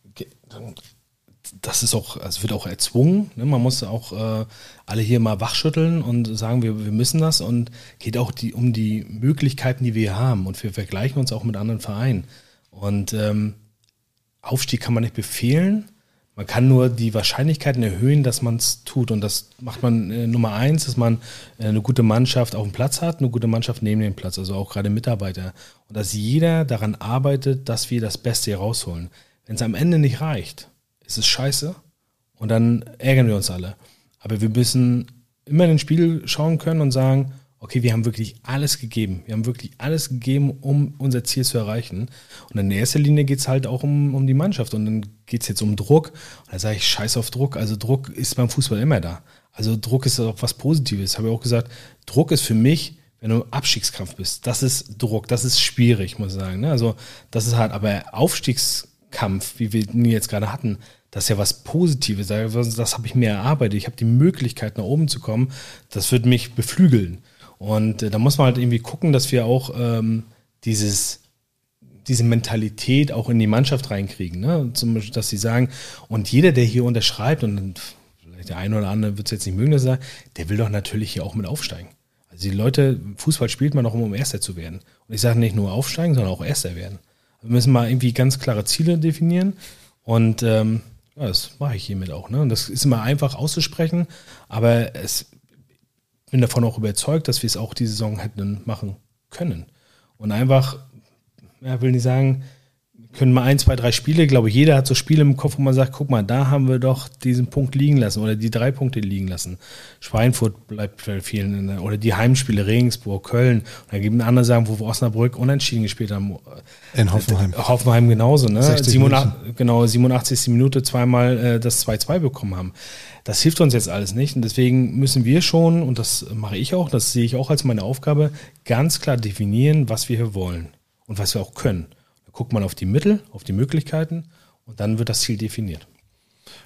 das ist auch, es wird auch erzwungen, ne? Man muss auch äh, alle hier mal wachschütteln und sagen, wir, wir müssen das und geht auch die, um die Möglichkeiten, die wir haben und wir vergleichen uns auch mit anderen Vereinen und ähm, Aufstieg kann man nicht befehlen, man kann nur die Wahrscheinlichkeiten erhöhen, dass man es tut und das macht man äh, Nummer eins, dass man äh, eine gute Mannschaft auf dem Platz hat, eine gute Mannschaft neben dem Platz, also auch gerade Mitarbeiter und dass jeder daran arbeitet, dass wir das Beste hier rausholen. Wenn es am Ende nicht reicht, ist es scheiße und dann ärgern wir uns alle. Aber wir müssen immer in den Spiegel schauen können und sagen, okay, wir haben wirklich alles gegeben. Wir haben wirklich alles gegeben, um unser Ziel zu erreichen. Und in erster Linie geht es halt auch um, um die Mannschaft und dann geht es jetzt um Druck. Und da sage ich, scheiß auf Druck. Also Druck ist beim Fußball immer da. Also Druck ist auch was Positives. Habe ich auch gesagt, Druck ist für mich, wenn du im Abstiegskampf bist, das ist Druck, das ist schwierig, muss ich sagen. Also das ist hart, aber Aufstiegskampf, Kampf, wie wir ihn jetzt gerade hatten, das ist ja was Positives, das habe ich mir erarbeitet, ich habe die Möglichkeit nach oben zu kommen, das wird mich beflügeln und äh, da muss man halt irgendwie gucken, dass wir auch ähm, dieses, diese Mentalität auch in die Mannschaft reinkriegen, ne? Zum Beispiel, dass sie sagen, und jeder, der hier unterschreibt und vielleicht der eine oder andere wird es jetzt nicht mögen, dass er sagt, der will doch natürlich hier auch mit aufsteigen. Also die Leute, Fußball spielt man doch immer, um Erster zu werden und ich sage nicht nur aufsteigen, sondern auch Erster werden. Wir müssen mal irgendwie ganz klare Ziele definieren und ähm, ja, das mache ich hiermit auch. Ne? Und das ist immer einfach auszusprechen, aber es, ich bin davon auch überzeugt, dass wir es auch diese Saison hätten machen können. Und einfach, ja, will nicht sagen, können mal ein, zwei, drei Spiele, ich glaube, jeder hat so Spiele im Kopf, wo man sagt, guck mal, da haben wir doch diesen Punkt liegen lassen oder die drei Punkte liegen lassen. Schweinfurt bleibt bei vielen, oder die Heimspiele, Regensburg, Köln. Und dann gibt es andere sagen, wo wir Osnabrück unentschieden gespielt haben. In Hoffenheim. Hoffenheim genauso, ne? siebenundachtzig, genau, siebenundachtzigste Minute zweimal äh, das zwei zwei bekommen haben. Das hilft uns jetzt alles nicht und deswegen müssen wir schon, und das mache ich auch, das sehe ich auch als meine Aufgabe, ganz klar definieren, was wir hier wollen und was wir auch können. Guckt man auf die Mittel, auf die Möglichkeiten und dann wird das Ziel definiert.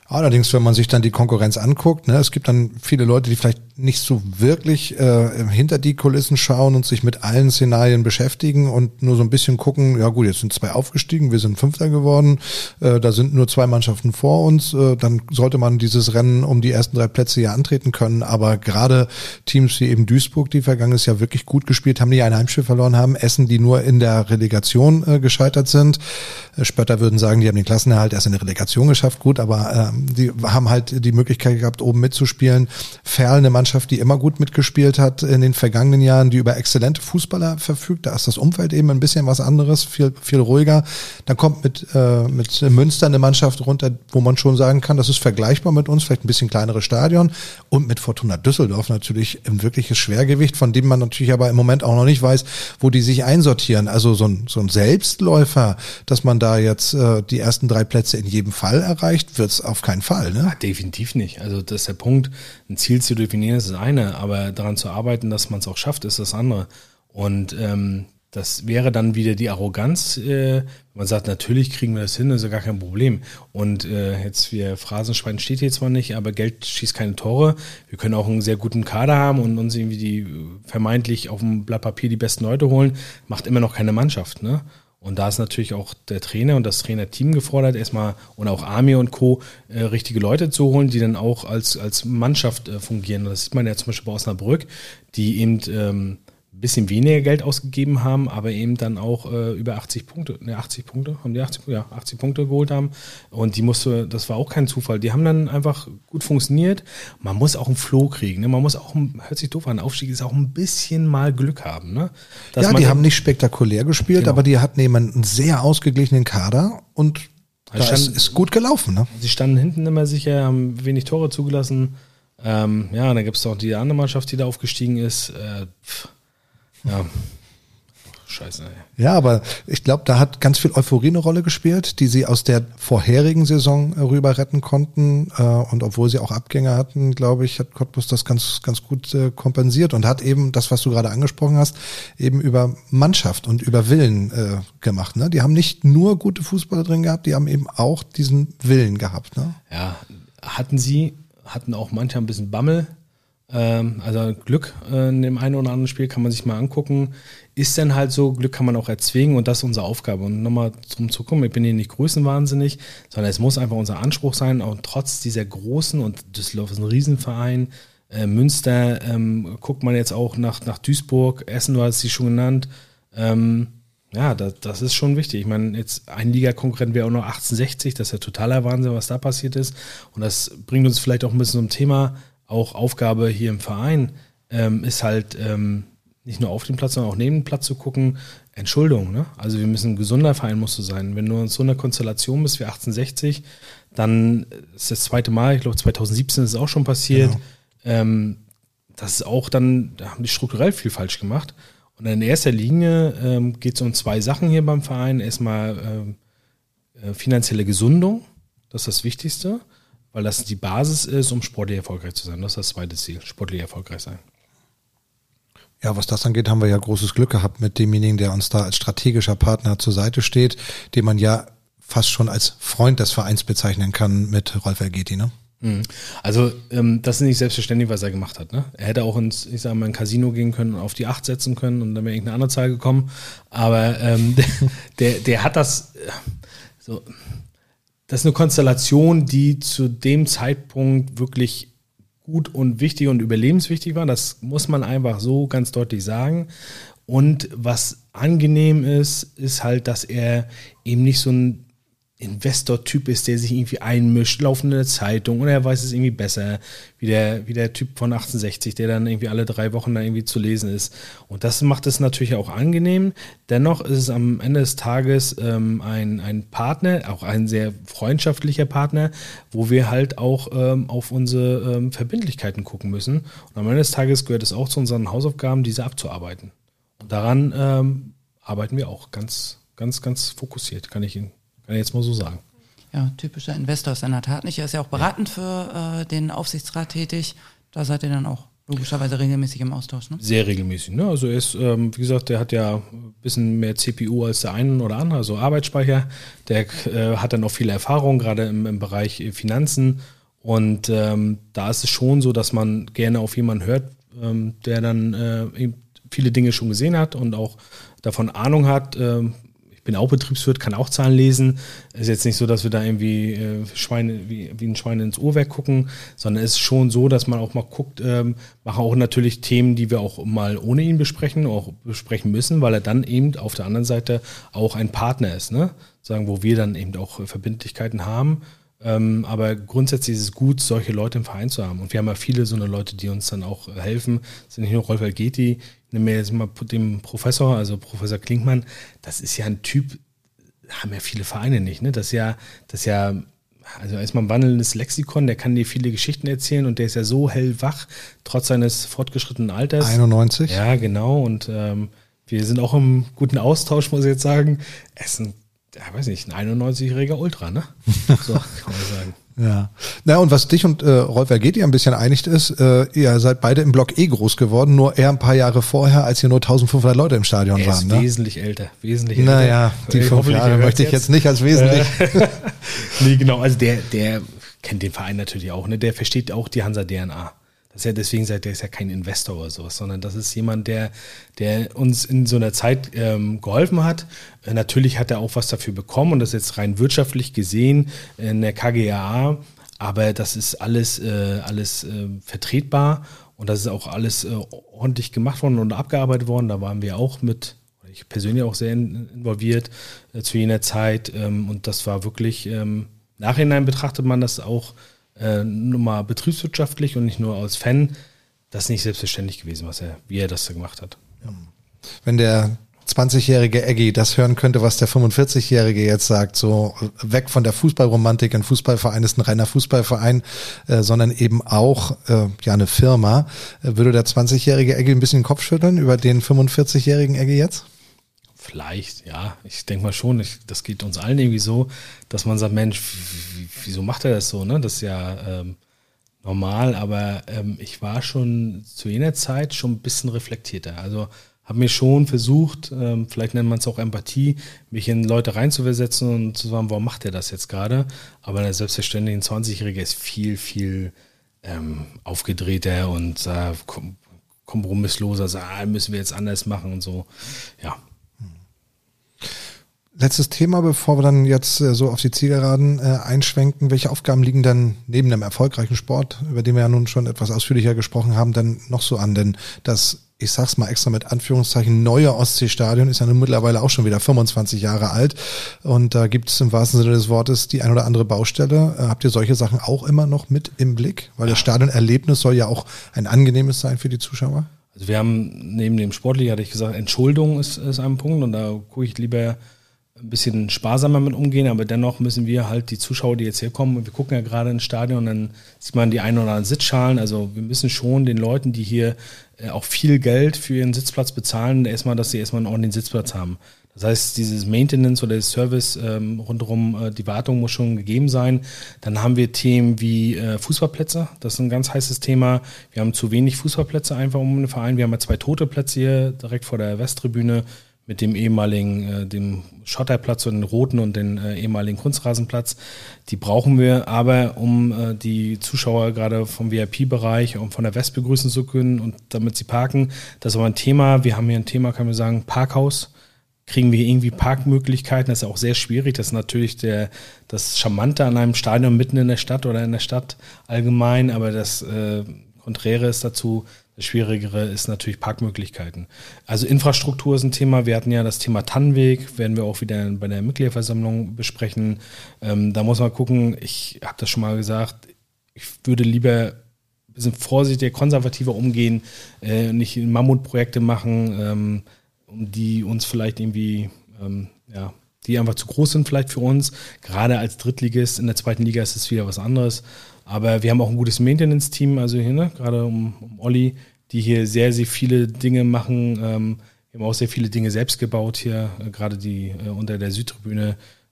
Allerdings, wenn man sich dann die Konkurrenz anguckt, ne, es gibt dann viele Leute, die vielleicht nicht so wirklich äh, hinter die Kulissen schauen und sich mit allen Szenarien beschäftigen und nur so ein bisschen gucken, ja gut, jetzt sind zwei aufgestiegen, wir sind Fünfter geworden, äh, da sind nur zwei Mannschaften vor uns, äh, dann sollte man dieses Rennen um die ersten drei Plätze ja antreten können, aber gerade Teams wie eben Duisburg, die vergangenes Jahr wirklich gut gespielt haben, die ein Heimspiel verloren haben, Essen, die nur in der Relegation äh, gescheitert sind, äh, Spötter würden sagen, die haben den Klassenerhalt erst in der Relegation geschafft, gut, aber äh, die haben halt die Möglichkeit gehabt, oben mitzuspielen. Ferl, eine Mannschaft, die immer gut mitgespielt hat in den vergangenen Jahren, die über exzellente Fußballer verfügt. Da ist das Umfeld eben ein bisschen was anderes, viel viel ruhiger. Dann kommt mit äh, mit Münster eine Mannschaft runter, wo man schon sagen kann, das ist vergleichbar mit uns, vielleicht ein bisschen kleineres Stadion. Und mit Fortuna Düsseldorf natürlich ein wirkliches Schwergewicht, von dem man natürlich aber im Moment auch noch nicht weiß, wo die sich einsortieren. Also so ein so ein Selbstläufer, dass man da jetzt äh, die ersten drei Plätze in jedem Fall erreicht, wird es auf keinen Fall. Ne? Ja, definitiv nicht. Also das ist der Punkt, ein Ziel zu definieren ist das eine, aber daran zu arbeiten, dass man es auch schafft, ist das andere. Und ähm, das wäre dann wieder die Arroganz, äh, man sagt, natürlich kriegen wir das hin, das ist ja gar kein Problem. Und äh, jetzt, wir Phrasenschwein steht hier zwar nicht, aber Geld schießt keine Tore. Wir können auch einen sehr guten Kader haben und uns irgendwie die vermeintlich auf dem Blatt Papier die besten Leute holen, macht immer noch keine Mannschaft, ne? Und da ist natürlich auch der Trainer und das Trainerteam gefordert, erstmal und auch Amir und Co. Äh, richtige Leute zu holen, die dann auch als als Mannschaft äh, fungieren. Das sieht man ja zum Beispiel bei Osnabrück, die eben ähm, ein bisschen weniger Geld ausgegeben haben, aber eben dann auch äh, über achtzig Punkte, ne, achtzig Punkte, haben die achtzig, ja, achtzig Punkte geholt haben. Und die musste, das war auch kein Zufall. Die haben dann einfach gut funktioniert. Man muss auch einen Flow kriegen, ne? Man muss auch, hört sich doof an, Aufstieg ist auch ein bisschen mal Glück haben, ne? Dass ja, die haben nicht spektakulär gespielt, genau. aber die hatten eben einen sehr ausgeglichenen Kader und da stand, ist, ist gut gelaufen, ne? Sie standen hinten immer sicher, haben wenig Tore zugelassen. Ähm, ja, und dann gibt es auch die andere Mannschaft, die da aufgestiegen ist. Äh, pff. Ja, scheiße. Ey. Ja, aber ich glaube, da hat ganz viel Euphorie eine Rolle gespielt, die sie aus der vorherigen Saison rüber retten konnten. Und obwohl sie auch Abgänge hatten, glaube ich, hat Cottbus das ganz ganz gut kompensiert und hat eben das, was du gerade angesprochen hast, eben über Mannschaft und über Willen äh, gemacht. Ne? Die haben nicht nur gute Fußballer drin gehabt, die haben eben auch diesen Willen gehabt. Ne? Ja, hatten sie, hatten auch manche ein bisschen Bammel. Also Glück in dem einen oder anderen Spiel kann man sich mal angucken. Ist dann halt so, Glück kann man auch erzwingen und das ist unsere Aufgabe. Und nochmal drum zu kommen, ich bin hier nicht größenwahnsinnig, sondern es muss einfach unser Anspruch sein, auch trotz dieser großen, und Düsseldorf ist ein Riesenverein, äh, Münster, ähm, guckt man jetzt auch nach, nach Duisburg, Essen, du hast sie schon genannt, ähm, ja, das, das ist schon wichtig. Ich meine, jetzt ein Liga-Konkurrent wäre auch noch achtzehnhundertsechzig, das ist ja totaler Wahnsinn, was da passiert ist. Und das bringt uns vielleicht auch ein bisschen zum Thema, auch Aufgabe hier im Verein, ähm, ist halt ähm, nicht nur auf dem Platz, sondern auch neben dem Platz zu gucken, Entschuldung, ne? Also wir müssen ein gesunder Verein, musst du sein. Wenn du in so einer Konstellation bist wie achtzehnhundertsechzig, dann ist das zweite Mal, ich glaube zweitausendsiebzehn ist es auch schon passiert, genau. ähm, das ist auch dann, da haben die strukturell viel falsch gemacht. Und in erster Linie ähm, geht es um zwei Sachen hier beim Verein. Erstmal ähm, äh, finanzielle Gesundung, das ist das Wichtigste, weil das die Basis ist, um sportlich erfolgreich zu sein. Das ist das zweite Ziel, sportlich erfolgreich sein. Ja, was das angeht, haben wir ja großes Glück gehabt mit demjenigen, der uns da als strategischer Partner zur Seite steht, den man ja fast schon als Freund des Vereins bezeichnen kann mit Rolf Elgeti, ne? Also ähm, das ist nicht selbstverständlich, was er gemacht hat. Ne? Er hätte auch ins, ich sag mal, ein Casino gehen können und auf die acht setzen können und dann wäre irgendeine andere Zahl gekommen. Aber ähm, der, der hat das äh, so... Das ist eine Konstellation, die zu dem Zeitpunkt wirklich gut und wichtig und überlebenswichtig war. Das muss man einfach so ganz deutlich sagen. Und was angenehm ist, ist halt, dass er eben nicht so ein Investor-Typ ist, der sich irgendwie einmischt, laufende Zeitung und er weiß es irgendwie besser, wie der, wie der Typ von achtzehnhundertsechzig, der dann irgendwie alle drei Wochen dann irgendwie zu lesen ist. Und das macht es natürlich auch angenehm. Dennoch ist es am Ende des Tages ähm, ein, ein Partner, auch ein sehr freundschaftlicher Partner, wo wir halt auch ähm, auf unsere ähm, Verbindlichkeiten gucken müssen. Und am Ende des Tages gehört es auch zu unseren Hausaufgaben, diese abzuarbeiten. Und daran ähm, arbeiten wir auch ganz, ganz, ganz fokussiert, kann ich Ihnen Kann ich jetzt mal so sagen. Ja, typischer Investor ist in der Tat nicht. Er ist ja auch beratend für äh, den Aufsichtsrat tätig. Da seid ihr dann auch logischerweise regelmäßig im Austausch, ne? Sehr regelmäßig, ne? Also er ist, ähm, wie gesagt, der hat ja ein bisschen mehr C P U als der eine oder andere, also Arbeitsspeicher. Der äh, hat dann auch viele Erfahrung, gerade im, im Bereich Finanzen. Und ähm, da ist es schon so, dass man gerne auf jemanden hört, ähm, der dann äh, viele Dinge schon gesehen hat und auch davon Ahnung hat. Ähm, ich bin auch Betriebswirt, kann auch Zahlen lesen. Ist jetzt nicht so, dass wir da irgendwie äh, Schweine, wie, wie ein Schwein ins Uhrwerk gucken, sondern es ist schon so, dass man auch mal guckt, ähm, machen auch natürlich Themen, die wir auch mal ohne ihn besprechen, auch besprechen müssen, weil er dann eben auf der anderen Seite auch ein Partner ist, ne? Sagen, wo wir dann eben auch Verbindlichkeiten haben. Ähm, aber grundsätzlich ist es gut, solche Leute im Verein zu haben. Und wir haben ja viele so eine Leute, die uns dann auch äh, helfen. Das sind nicht nur Rolf Algeti, ich nehme mir jetzt mal den Professor, also Professor Klinkmann, das ist ja ein Typ, haben ja viele Vereine nicht, ne? Das ist ja, das ist ja, also erstmal ein wandelndes Lexikon, der kann dir viele Geschichten erzählen und der ist ja so hellwach, trotz seines fortgeschrittenen Alters. einundneunzig Ja, genau. Und ähm, wir sind auch im guten Austausch, muss ich jetzt sagen. Er ist ein ja, weiß nicht, ein einundneunzigjähriger Ultra, ne? So kann man sagen. Ja. Na, und was dich und äh, Rolf Algeti ein bisschen einigt ist, äh, ihr seid beide im Block E groß geworden, nur eher ein paar Jahre vorher, als hier nur eintausendfünfhundert Leute im Stadion er waren. ist Ne? wesentlich älter, wesentlich älter. Naja, die Ich fünf Jahre möchte ich jetzt nicht als wesentlich. Äh, nee, genau, also der, der kennt den Verein natürlich auch, ne? Der versteht auch die Hansa-D N A. Das ist ja deswegen, der ist ja kein Investor oder sowas, sondern das ist jemand, der, der uns in so einer Zeit ähm, geholfen hat. Äh, natürlich hat er auch was dafür bekommen und das ist jetzt rein wirtschaftlich gesehen in der K G A A, aber das ist alles, äh, alles äh, vertretbar und das ist auch alles äh, ordentlich gemacht worden und abgearbeitet worden. Da waren wir auch mit, ich persönlich auch sehr in, involviert äh, zu jener Zeit ähm, und das war wirklich, ähm, nachhinein betrachtet man das auch Äh, nur mal betriebswirtschaftlich und nicht nur als Fan, das ist nicht selbstverständlich gewesen, was er, wie er das da gemacht hat. Ja. Wenn der zwanzigjährige Eggy das hören könnte, was der fünfundvierzigjährige jetzt sagt, so weg von der Fußballromantik, ein Fußballverein ist ein reiner Fußballverein, äh, sondern eben auch äh, ja eine Firma, äh, würde der zwanzigjährige Eggy ein bisschen den Kopf schütteln über den fünfundvierzigjährigen Eggy jetzt? Vielleicht, ja. Ich denke mal schon, ich, das geht uns allen irgendwie so, dass man sagt, Mensch, wieso macht er das so? Ne? Das ist ja ähm, normal, aber ähm, ich war schon zu jener Zeit schon ein bisschen reflektierter. Also habe mir schon versucht, ähm, vielleicht nennt man es auch Empathie, mich in Leute reinzuversetzen und zu sagen, warum macht er das jetzt gerade? Aber der selbstverständliche zwanzigjährige ist viel, viel ähm, aufgedrehter und äh, kom- kompromissloser, sagt, ah, müssen wir jetzt anders machen und so. Ja. Letztes Thema, bevor wir dann jetzt äh, so auf die Zielgeraden äh, einschwenken. Welche Aufgaben liegen denn neben dem erfolgreichen Sport, über den wir ja nun schon etwas ausführlicher gesprochen haben, denn noch so an? Denn das, ich sag's mal extra mit Anführungszeichen, neue Ostseestadion ist ja nun mittlerweile auch schon wieder fünfundzwanzig Jahre alt. Und da gibt es im wahrsten Sinne des Wortes die ein oder andere Baustelle. Äh, habt ihr solche Sachen auch immer noch mit im Blick? Weil das Stadionerlebnis soll ja auch ein angenehmes sein für die Zuschauer. Also wir haben neben dem Sportlichen, hatte ich gesagt, Entschuldung ist, ist ein Punkt und da gucke ich lieber ein bisschen sparsamer mit umgehen, aber dennoch müssen wir halt die Zuschauer, die jetzt hier kommen, wir gucken ja gerade ins Stadion und dann sieht man die ein oder anderen Sitzschalen, also wir müssen schon den Leuten, die hier auch viel Geld für ihren Sitzplatz bezahlen, erstmal, dass sie erstmal einen ordentlichen Sitzplatz haben. Das heißt, dieses Maintenance oder das Service ähm, rundherum, äh, die Wartung muss schon gegeben sein. Dann haben wir Themen wie äh, Fußballplätze, das ist ein ganz heißes Thema. Wir haben zu wenig Fußballplätze einfach um den Verein. Wir haben ja zwei tote Plätze hier direkt vor der Westtribüne mit dem ehemaligen, äh, dem Schotterplatz und den roten und den äh, ehemaligen Kunstrasenplatz. Die brauchen wir aber, um äh, die Zuschauer gerade vom V I P-Bereich und von der West begrüßen zu können und damit sie parken. Das ist aber ein Thema. Wir haben hier ein Thema, kann man sagen, Parkhaus. Kriegen wir irgendwie Parkmöglichkeiten? Das ist auch sehr schwierig. Das ist natürlich der, das Charmante an einem Stadion mitten in der Stadt oder in der Stadt allgemein, aber das äh, Konträre ist dazu, das Schwierigere ist natürlich Parkmöglichkeiten. Also Infrastruktur ist ein Thema. Wir hatten ja das Thema Tannenweg, werden wir auch wieder bei der Mitgliederversammlung besprechen. Ähm, da muss man gucken, ich habe das schon mal gesagt, ich würde lieber ein bisschen vorsichtiger, konservativer umgehen, äh, nicht Mammutprojekte machen, ähm, um die uns vielleicht irgendwie, ähm, ja, die einfach zu groß sind vielleicht für uns. Gerade als Drittligist in der zweiten Liga ist es wieder was anderes. Aber wir haben auch ein gutes Maintenance-Team, also hier, ne, gerade um, um Olli, die hier sehr, sehr viele Dinge machen. Ähm, wir haben auch sehr viele Dinge selbst gebaut hier, äh, gerade die äh, unter der Südtribüne,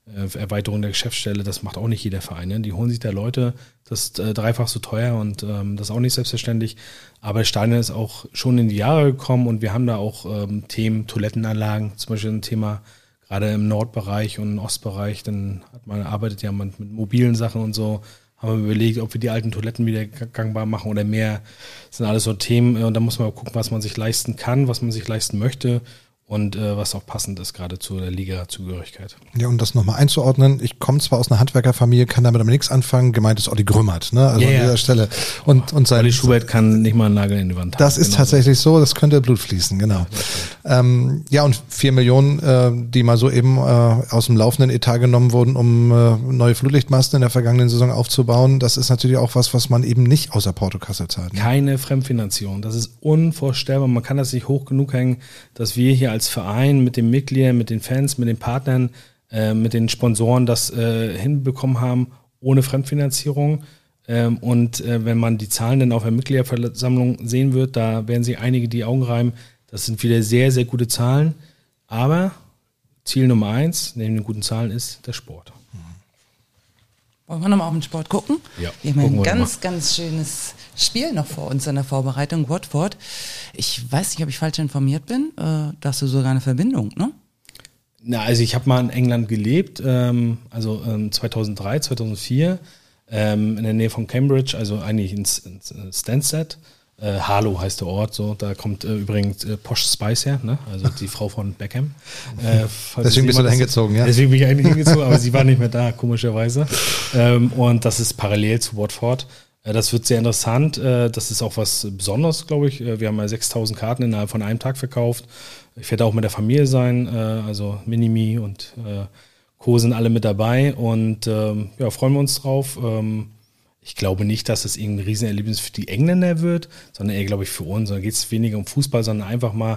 äh, Erweiterung der Geschäftsstelle, das macht auch nicht jeder Verein. Ne? Die holen sich da Leute, das ist äh, dreifach so teuer und ähm, das ist auch nicht selbstverständlich. Aber das Stadion ist auch schon in die Jahre gekommen und wir haben da auch ähm, Themen, Toilettenanlagen, zum Beispiel ein Thema, gerade im Nordbereich und im Ostbereich, dann hat man, arbeitet ja man mit mobilen Sachen und so, haben wir überlegt, ob wir die alten Toiletten wieder gangbar machen oder mehr. Das sind alles so Themen und da muss man gucken, was man sich leisten kann, was man sich leisten möchte und äh, was auch passend ist, gerade zu der Liga-Zugehörigkeit. Ja, um das nochmal einzuordnen, ich komme zwar aus einer Handwerkerfamilie, kann damit aber nichts anfangen, gemeint ist Olli Grümmert, ne? Also ja, an dieser ja. Stelle. Und, und sein, Olli Schubert kann nicht mal einen Nagel in die Wand haben. Das ist genau tatsächlich so. so, das könnte Blut fließen, genau. Ja, ähm, ja und vier Millionen, äh, die mal so eben äh, aus dem laufenden Etat genommen wurden, um äh, neue Flutlichtmasten in der vergangenen Saison aufzubauen, das ist natürlich auch was, was man eben nicht außer Portokasse zahlt. Ne? Keine Fremdfinanzierung, das ist unvorstellbar. Man kann das nicht hoch genug hängen, dass wir hier als Verein mit den Mitgliedern, mit den Fans, mit den Partnern, äh, mit den Sponsoren das äh, hinbekommen haben, ohne Fremdfinanzierung. Ähm, und äh, wenn man die Zahlen dann auf der Mitgliederversammlung sehen wird, da werden sich einige die Augen reiben. Das sind wieder sehr, sehr gute Zahlen. Aber Ziel Nummer eins, neben den guten Zahlen, ist der Sport. Wollen wir nochmal auf den Sport gucken? Ja, wir haben ein wir ganz, ganz schönes Spiel noch vor uns in der Vorbereitung, Watford. Ich weiß nicht, ob ich falsch informiert bin. Äh, da hast du sogar eine Verbindung, ne? Na, also ich habe mal in England gelebt, ähm, also ähm, zweitausenddrei, zweitausendvier, ähm, in der Nähe von Cambridge, also eigentlich in, in Stansted. Äh, Harlow heißt der Ort, so. Da kommt äh, übrigens äh, Posh Spice her, ne? Also die Frau von Beckham. Äh, deswegen bist du da hingezogen, ja? Deswegen bin ich eigentlich hingezogen, aber sie war nicht mehr da, komischerweise. Ähm, und das ist parallel zu Watford. Äh, das wird sehr interessant. Äh, das ist auch was Besonderes, glaube ich. Äh, wir haben ja sechstausend Karten innerhalb von einem Tag verkauft. Ich werde auch mit der Familie sein, äh, also Minimi und äh, Co. sind alle mit dabei und ähm, ja, freuen wir uns drauf. Ähm, Ich glaube nicht, dass es irgendein Riesenerlebnis für die Engländer wird, sondern eher, glaube ich, für uns. Da geht es weniger um Fußball, sondern einfach mal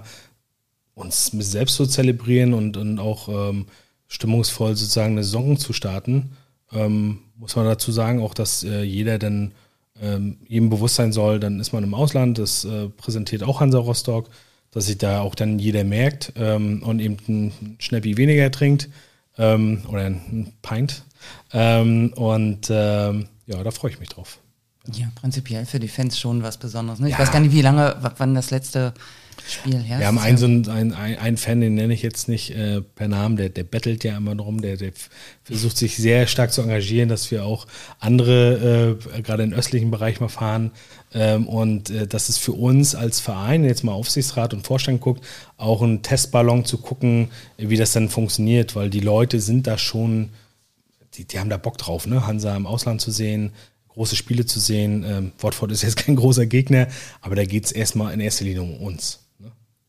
uns selbst zu zelebrieren und, und auch ähm, stimmungsvoll sozusagen eine Saison zu starten. Ähm, muss man dazu sagen, auch, dass äh, jeder dann ähm, jedem bewusst sein soll, dann ist man im Ausland, das äh, präsentiert auch Hansa Rostock, dass sich da auch dann jeder merkt ähm, und eben ein Schnäppi weniger trinkt ähm, oder ein Pint. Ähm, und ähm, ja, da freue ich mich drauf. Ja, prinzipiell für die Fans schon was Besonderes. Ne? Ich Ja. weiß gar nicht, wie lange, w- wann das letzte Spiel her ist. Wir haben einen, so einen, einen, einen Fan, den nenne ich jetzt nicht äh, per Namen, der, der bettelt ja immer drum, der, der f- versucht sich sehr stark zu engagieren, dass wir auch andere, äh, gerade im östlichen Bereich mal fahren. Ähm, und äh, das ist für uns als Verein, jetzt mal Aufsichtsrat und Vorstand guckt, auch ein Testballon zu gucken, wie das dann funktioniert, weil die Leute sind da schon, die, die haben da Bock drauf, ne? Hansa im Ausland zu sehen, große Spiele zu sehen. Ähm, Watford ist jetzt kein großer Gegner, aber da geht es erstmal in erster Linie um uns. Ne?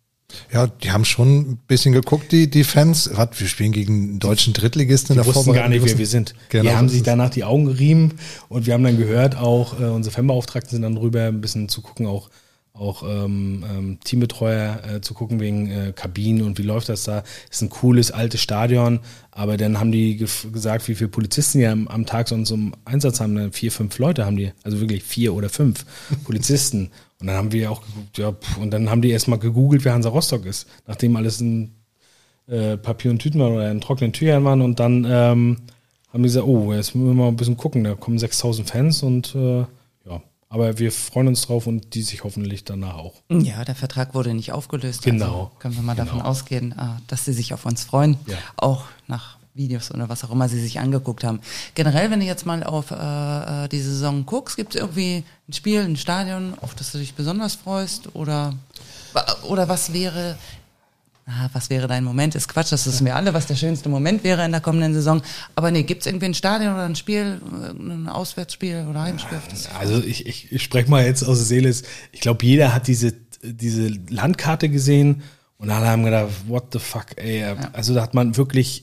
Ja, die haben schon ein bisschen geguckt, die, die Fans. Was, wir spielen gegen einen deutschen Drittligisten in Die der wussten gar nicht, wer wir wussten- sind. Genau, die haben das sich ist- danach die Augen gerieben und wir haben dann gehört, auch äh, unsere Fanbeauftragten sind dann rüber, ein bisschen zu gucken, auch auch ähm, ähm, Teambetreuer äh, zu gucken wegen äh, Kabinen und wie läuft das da. Ist ein cooles, altes Stadion, aber dann haben die gef- gesagt, wie viele Polizisten die am, am Tag sonst im Einsatz haben. Dann vier, fünf Leute haben die, also wirklich vier oder fünf Polizisten. Und dann haben wir auch geguckt, ja, pff, und dann haben die erstmal gegoogelt, wer Hansa Rostock ist, nachdem alles in äh, Papier und Tüten war oder in trockenen Tüchern waren und dann ähm, haben die gesagt, oh, jetzt müssen wir mal ein bisschen gucken, da kommen sechstausend Fans und äh, ja, aber wir freuen uns drauf und die sich hoffentlich danach auch. Ja, der Vertrag wurde nicht aufgelöst. Genau. Also können wir mal davon Genau. ausgehen, ah, dass sie sich auf uns freuen. Ja. Auch nach Videos oder was auch immer sie sich angeguckt haben. Generell, wenn du jetzt mal auf äh, äh, die Saison guckst, gibt es irgendwie ein Spiel, ein Stadion, auf das du dich besonders freust? Oder, oder was wäre... Ah, was wäre dein Moment? Ist Quatsch, das wissen wir alle, was der schönste Moment wäre in der kommenden Saison. Aber nee, gibt es irgendwie ein Stadion oder ein Spiel, ein Auswärtsspiel oder Heimspiel? Auf das Also ich, ich, ich spreche mal jetzt aus der Seele. Ich glaube, jeder hat diese, diese Landkarte gesehen und alle haben gedacht, what the fuck, ey. Also da hat man wirklich,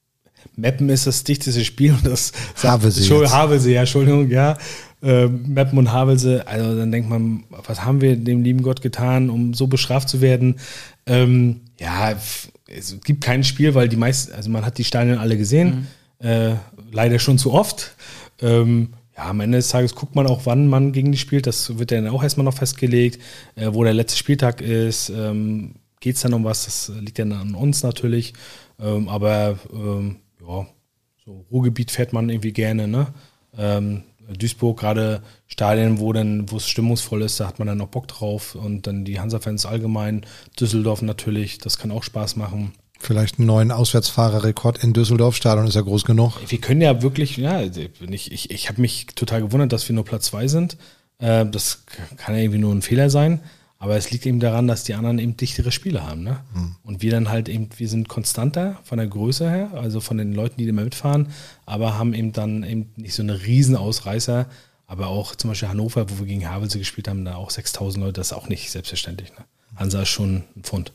Meppen ist das dichteste Spiel und das Havelse Entschuldigung, jetzt. Havelse, ja, Entschuldigung, ja. Äh, Meppen und Havelse, also dann denkt man, was haben wir dem lieben Gott getan, um so bestraft zu werden? Ähm, ja, f- es gibt kein Spiel, weil die meisten, also man hat die Stadien alle gesehen, mhm. äh, leider schon zu oft. Ähm, ja, am Ende des Tages guckt man auch, wann man gegen die spielt. Das wird dann auch erstmal noch festgelegt, äh, wo der letzte Spieltag ist. Ähm, geht es dann um was? Das liegt dann an uns natürlich. Ähm, aber ähm, ja, so Ruhrgebiet fährt man irgendwie gerne, ne? Ähm, Duisburg, gerade Stadien, wo dann, wo es stimmungsvoll ist, da hat man dann auch Bock drauf und dann die Hansa-Fans allgemein, Düsseldorf natürlich, das kann auch Spaß machen. Vielleicht einen neuen Auswärtsfahrerrekord in Düsseldorf, Stadion ist ja groß genug. Wir können ja wirklich, ja, ich, ich, ich habe mich total gewundert, dass wir nur Platz zwei sind. Äh, das kann ja irgendwie nur ein Fehler sein, aber es liegt eben daran, dass die anderen eben dichtere Spiele haben. Ne? Hm. Und wir dann halt eben, wir sind konstanter von der Größe her, also von den Leuten, die immer mitfahren, aber haben eben dann eben nicht so eine riesen Ausreißer, aber auch zum Beispiel Hannover, wo wir gegen Havelse gespielt haben, da auch sechstausend Leute, das ist auch nicht selbstverständlich. Ne? Hansa ist schon ein Pfund.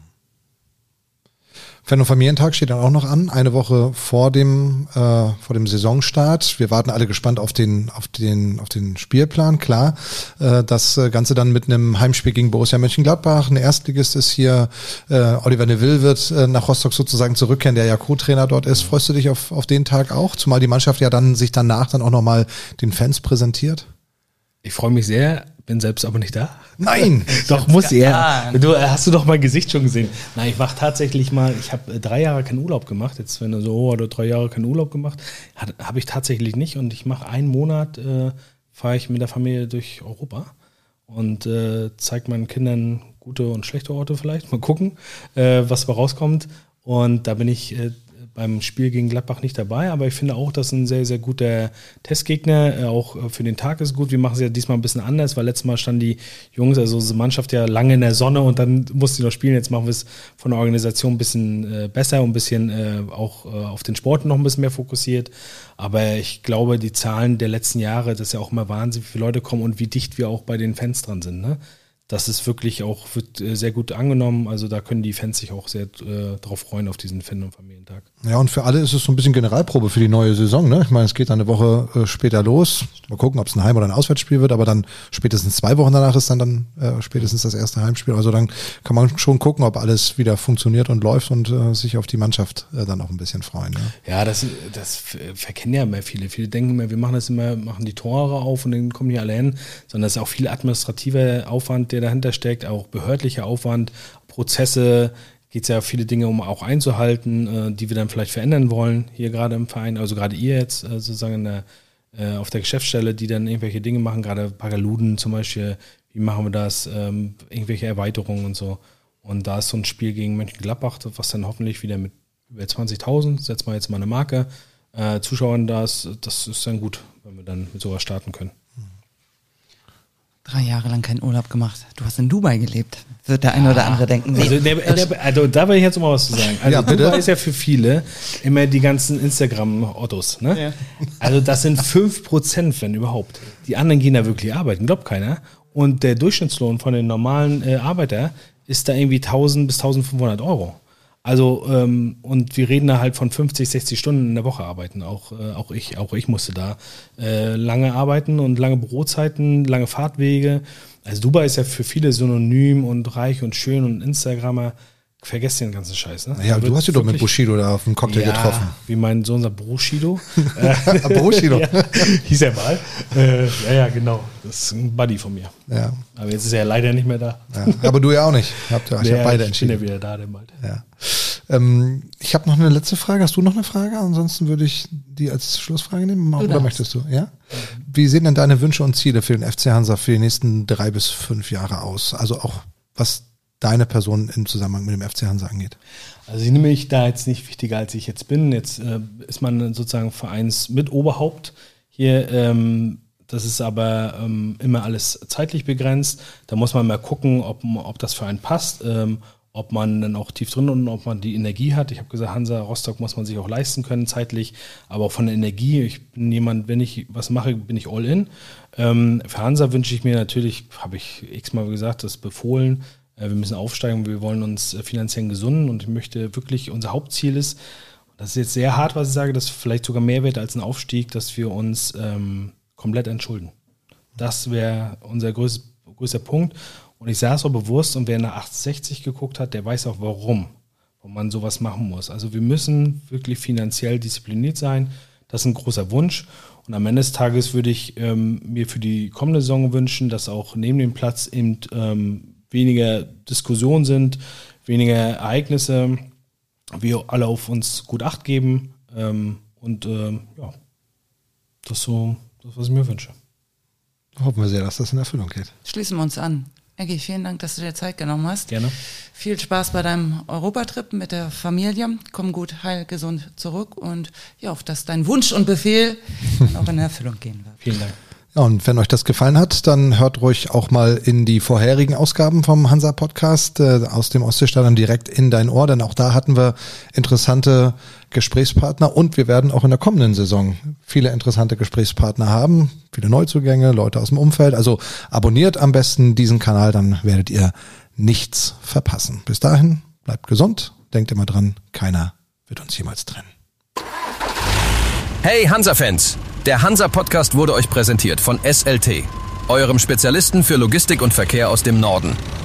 Fan- und Familientag steht dann auch noch an, eine Woche vor dem äh, vor dem Saisonstart. Wir warten alle gespannt auf den auf den auf den Spielplan. Klar, äh, das Ganze dann mit einem Heimspiel gegen Borussia Mönchengladbach. Ein Erstligist ist hier. Äh, Oliver Neville wird äh, nach Rostock sozusagen zurückkehren, der ja Co-Trainer dort ist. Freust du dich auf auf den Tag auch? Zumal die Mannschaft ja dann sich danach dann auch nochmal den Fans präsentiert. Ich freue mich sehr, bin selbst aber nicht da. Nein! Doch, muss er. Du, hast du doch mein Gesicht schon gesehen? Nein, ich mache tatsächlich mal, ich habe drei Jahre keinen Urlaub gemacht. Jetzt, wenn du so, oh, oder drei Jahre keinen Urlaub gemacht, habe ich tatsächlich nicht. Und ich mache einen Monat, äh, fahre ich mit der Familie durch Europa und äh, zeige meinen Kindern gute und schlechte Orte vielleicht. Mal gucken, äh, was dabei rauskommt. Und da bin ich äh, beim Spiel gegen Gladbach nicht dabei, aber ich finde auch, dass ein sehr, sehr guter Testgegner, auch für den Tag ist gut. Wir machen es ja diesmal ein bisschen anders, weil letztes Mal standen die Jungs, also unsere Mannschaft ja lange in der Sonne und dann mussten die noch spielen. Jetzt machen wir es von der Organisation ein bisschen besser und ein bisschen auch auf den Sport noch ein bisschen mehr fokussiert. Aber ich glaube, die Zahlen der letzten Jahre, das ist ja auch immer Wahnsinn, wie viele Leute kommen und wie dicht wir auch bei den Fans dran sind, ne? Das ist wirklich auch, wird sehr gut angenommen. Also da können die Fans sich auch sehr äh, drauf freuen auf diesen Fan- und Familientag. Ja, und für alle ist es so ein bisschen Generalprobe für die neue Saison. Ne? Ich meine, es geht dann eine Woche äh, später los. Mal gucken, ob es ein Heim- oder ein Auswärtsspiel wird, aber dann spätestens zwei Wochen danach ist dann, dann äh, spätestens das erste Heimspiel. Also dann kann man schon gucken, ob alles wieder funktioniert und läuft und äh, sich auf die Mannschaft äh, dann auch ein bisschen freuen. Ne? Ja, das, das verkennen ja immer viele. Viele denken immer, wir machen das immer, machen die Tore auf und dann kommen die alle hin. Sondern das ist auch viel administrativer Aufwand, der dahinter steckt, auch behördlicher Aufwand, Prozesse, geht es ja viele Dinge, um auch einzuhalten, äh, die wir dann vielleicht verändern wollen, hier gerade im Verein, also gerade ihr jetzt äh, sozusagen in der, äh, auf der Geschäftsstelle, die dann irgendwelche Dinge machen, gerade Pagaluden zum Beispiel, wie machen wir das, ähm, irgendwelche Erweiterungen und so. Und da ist so ein Spiel gegen Mönchengladbach, was dann hoffentlich wieder mit über zwanzigtausend, setzen wir jetzt mal eine Marke, äh, Zuschauern da ist, das ist dann gut, wenn wir dann mit sowas starten können. Drei Jahre lang keinen Urlaub gemacht. Du hast in Dubai gelebt. Wird der eine oder andere denken. Nee. Also, der, der, also da will ich jetzt mal was zu sagen. Also ja, bitte. Dubai ist ja für viele immer die ganzen Instagram-Ottos. Ne? Ja. Also das sind fünf Prozent, wenn überhaupt. Die anderen gehen da wirklich arbeiten, glaubt keiner. Und der Durchschnittslohn von den normalen äh, Arbeiter ist da irgendwie tausend bis tausendfünfhundert Euro. Also, ähm, und wir reden da halt von fünfzig, sechzig Stunden in der Woche arbeiten. Auch, äh, auch ich, auch ich musste da äh, lange arbeiten und lange Bürozeiten, lange Fahrtwege. Also Dubai ist ja für viele synonym und reich und schön und Instagrammer. Vergesst den ganzen Scheiß, ne? Ja, du hast dich doch mit Bushido da auf dem Cocktail ja, getroffen. Wie mein Sohn sagt, Bushido. Bushido. Ja, hieß er mal. Äh, ja, ja, genau. Das ist ein Buddy von mir. Ja. Aber jetzt ist er leider nicht mehr da. Ja, aber du ja auch nicht. Habt ihr euch ja, ja beide entschieden. Ich bin ja wieder da, der bald. Ja. Ähm, ich habe noch eine letzte Frage. Hast du noch eine Frage? Ansonsten würde ich die als Schlussfrage nehmen. Oder darfst. Möchtest du? Ja? Wie sehen denn deine Wünsche und Ziele für den F C Hansa für die nächsten drei bis fünf Jahre aus? Also auch was deine Person im Zusammenhang mit dem F C Hansa angeht? Also ich nehme mich da jetzt nicht wichtiger, als ich jetzt bin. Jetzt äh, ist man sozusagen Vereinsmitoberhaupt hier. Ähm, das ist aber ähm, immer alles zeitlich begrenzt. Da muss man mal gucken, ob, ob das für einen passt, ähm, ob man dann auch tief drin und ob man die Energie hat. Ich habe gesagt, Hansa Rostock muss man sich auch leisten können zeitlich, aber auch von der Energie. Ich bin jemand, wenn ich was mache, bin ich all in. Ähm, für Hansa wünsche ich mir natürlich, habe ich x-mal gesagt, das befohlen, wir müssen aufsteigen, wir wollen uns finanziell gesunden und ich möchte wirklich, unser Hauptziel ist, das ist jetzt sehr hart, was ich sage, das ist vielleicht sogar mehr wert als ein Aufstieg, dass wir uns ähm, komplett entschulden. Das wäre unser größter, größter Punkt. Und ich sage es auch bewusst, und wer nach achtundsechzig geguckt hat, der weiß auch warum, warum man sowas machen muss. Also wir müssen wirklich finanziell diszipliniert sein. Das ist ein großer Wunsch. Und am Ende des Tages würde ich ähm, mir für die kommende Saison wünschen, dass auch neben dem Platz eben ähm, weniger Diskussionen sind, weniger Ereignisse, wir alle auf uns gut Acht geben ähm, Und ähm, ja, das ist so das, was ich mir wünsche. Hoffen wir sehr, dass das in Erfüllung geht. Schließen wir uns an. Eggi, vielen Dank, dass du dir Zeit genommen hast. Gerne. Viel Spaß bei deinem Europatrip mit der Familie. Komm gut, heil, gesund zurück und ja, auf dass dein Wunsch und Befehl dann auch in Erfüllung gehen wird. Vielen Dank. Ja, und wenn euch das gefallen hat, dann hört ruhig auch mal in die vorherigen Ausgaben vom Hansa-Podcast äh, aus dem Ostseestadion direkt in dein Ohr, denn auch da hatten wir interessante Gesprächspartner und wir werden auch in der kommenden Saison viele interessante Gesprächspartner haben, viele Neuzugänge, Leute aus dem Umfeld. Also abonniert am besten diesen Kanal, dann werdet ihr nichts verpassen. Bis dahin, bleibt gesund, denkt immer dran, keiner wird uns jemals trennen. Hey Hansa-Fans! Der Hansa-Podcast wurde euch präsentiert von S L T, eurem Spezialisten für Logistik und Verkehr aus dem Norden.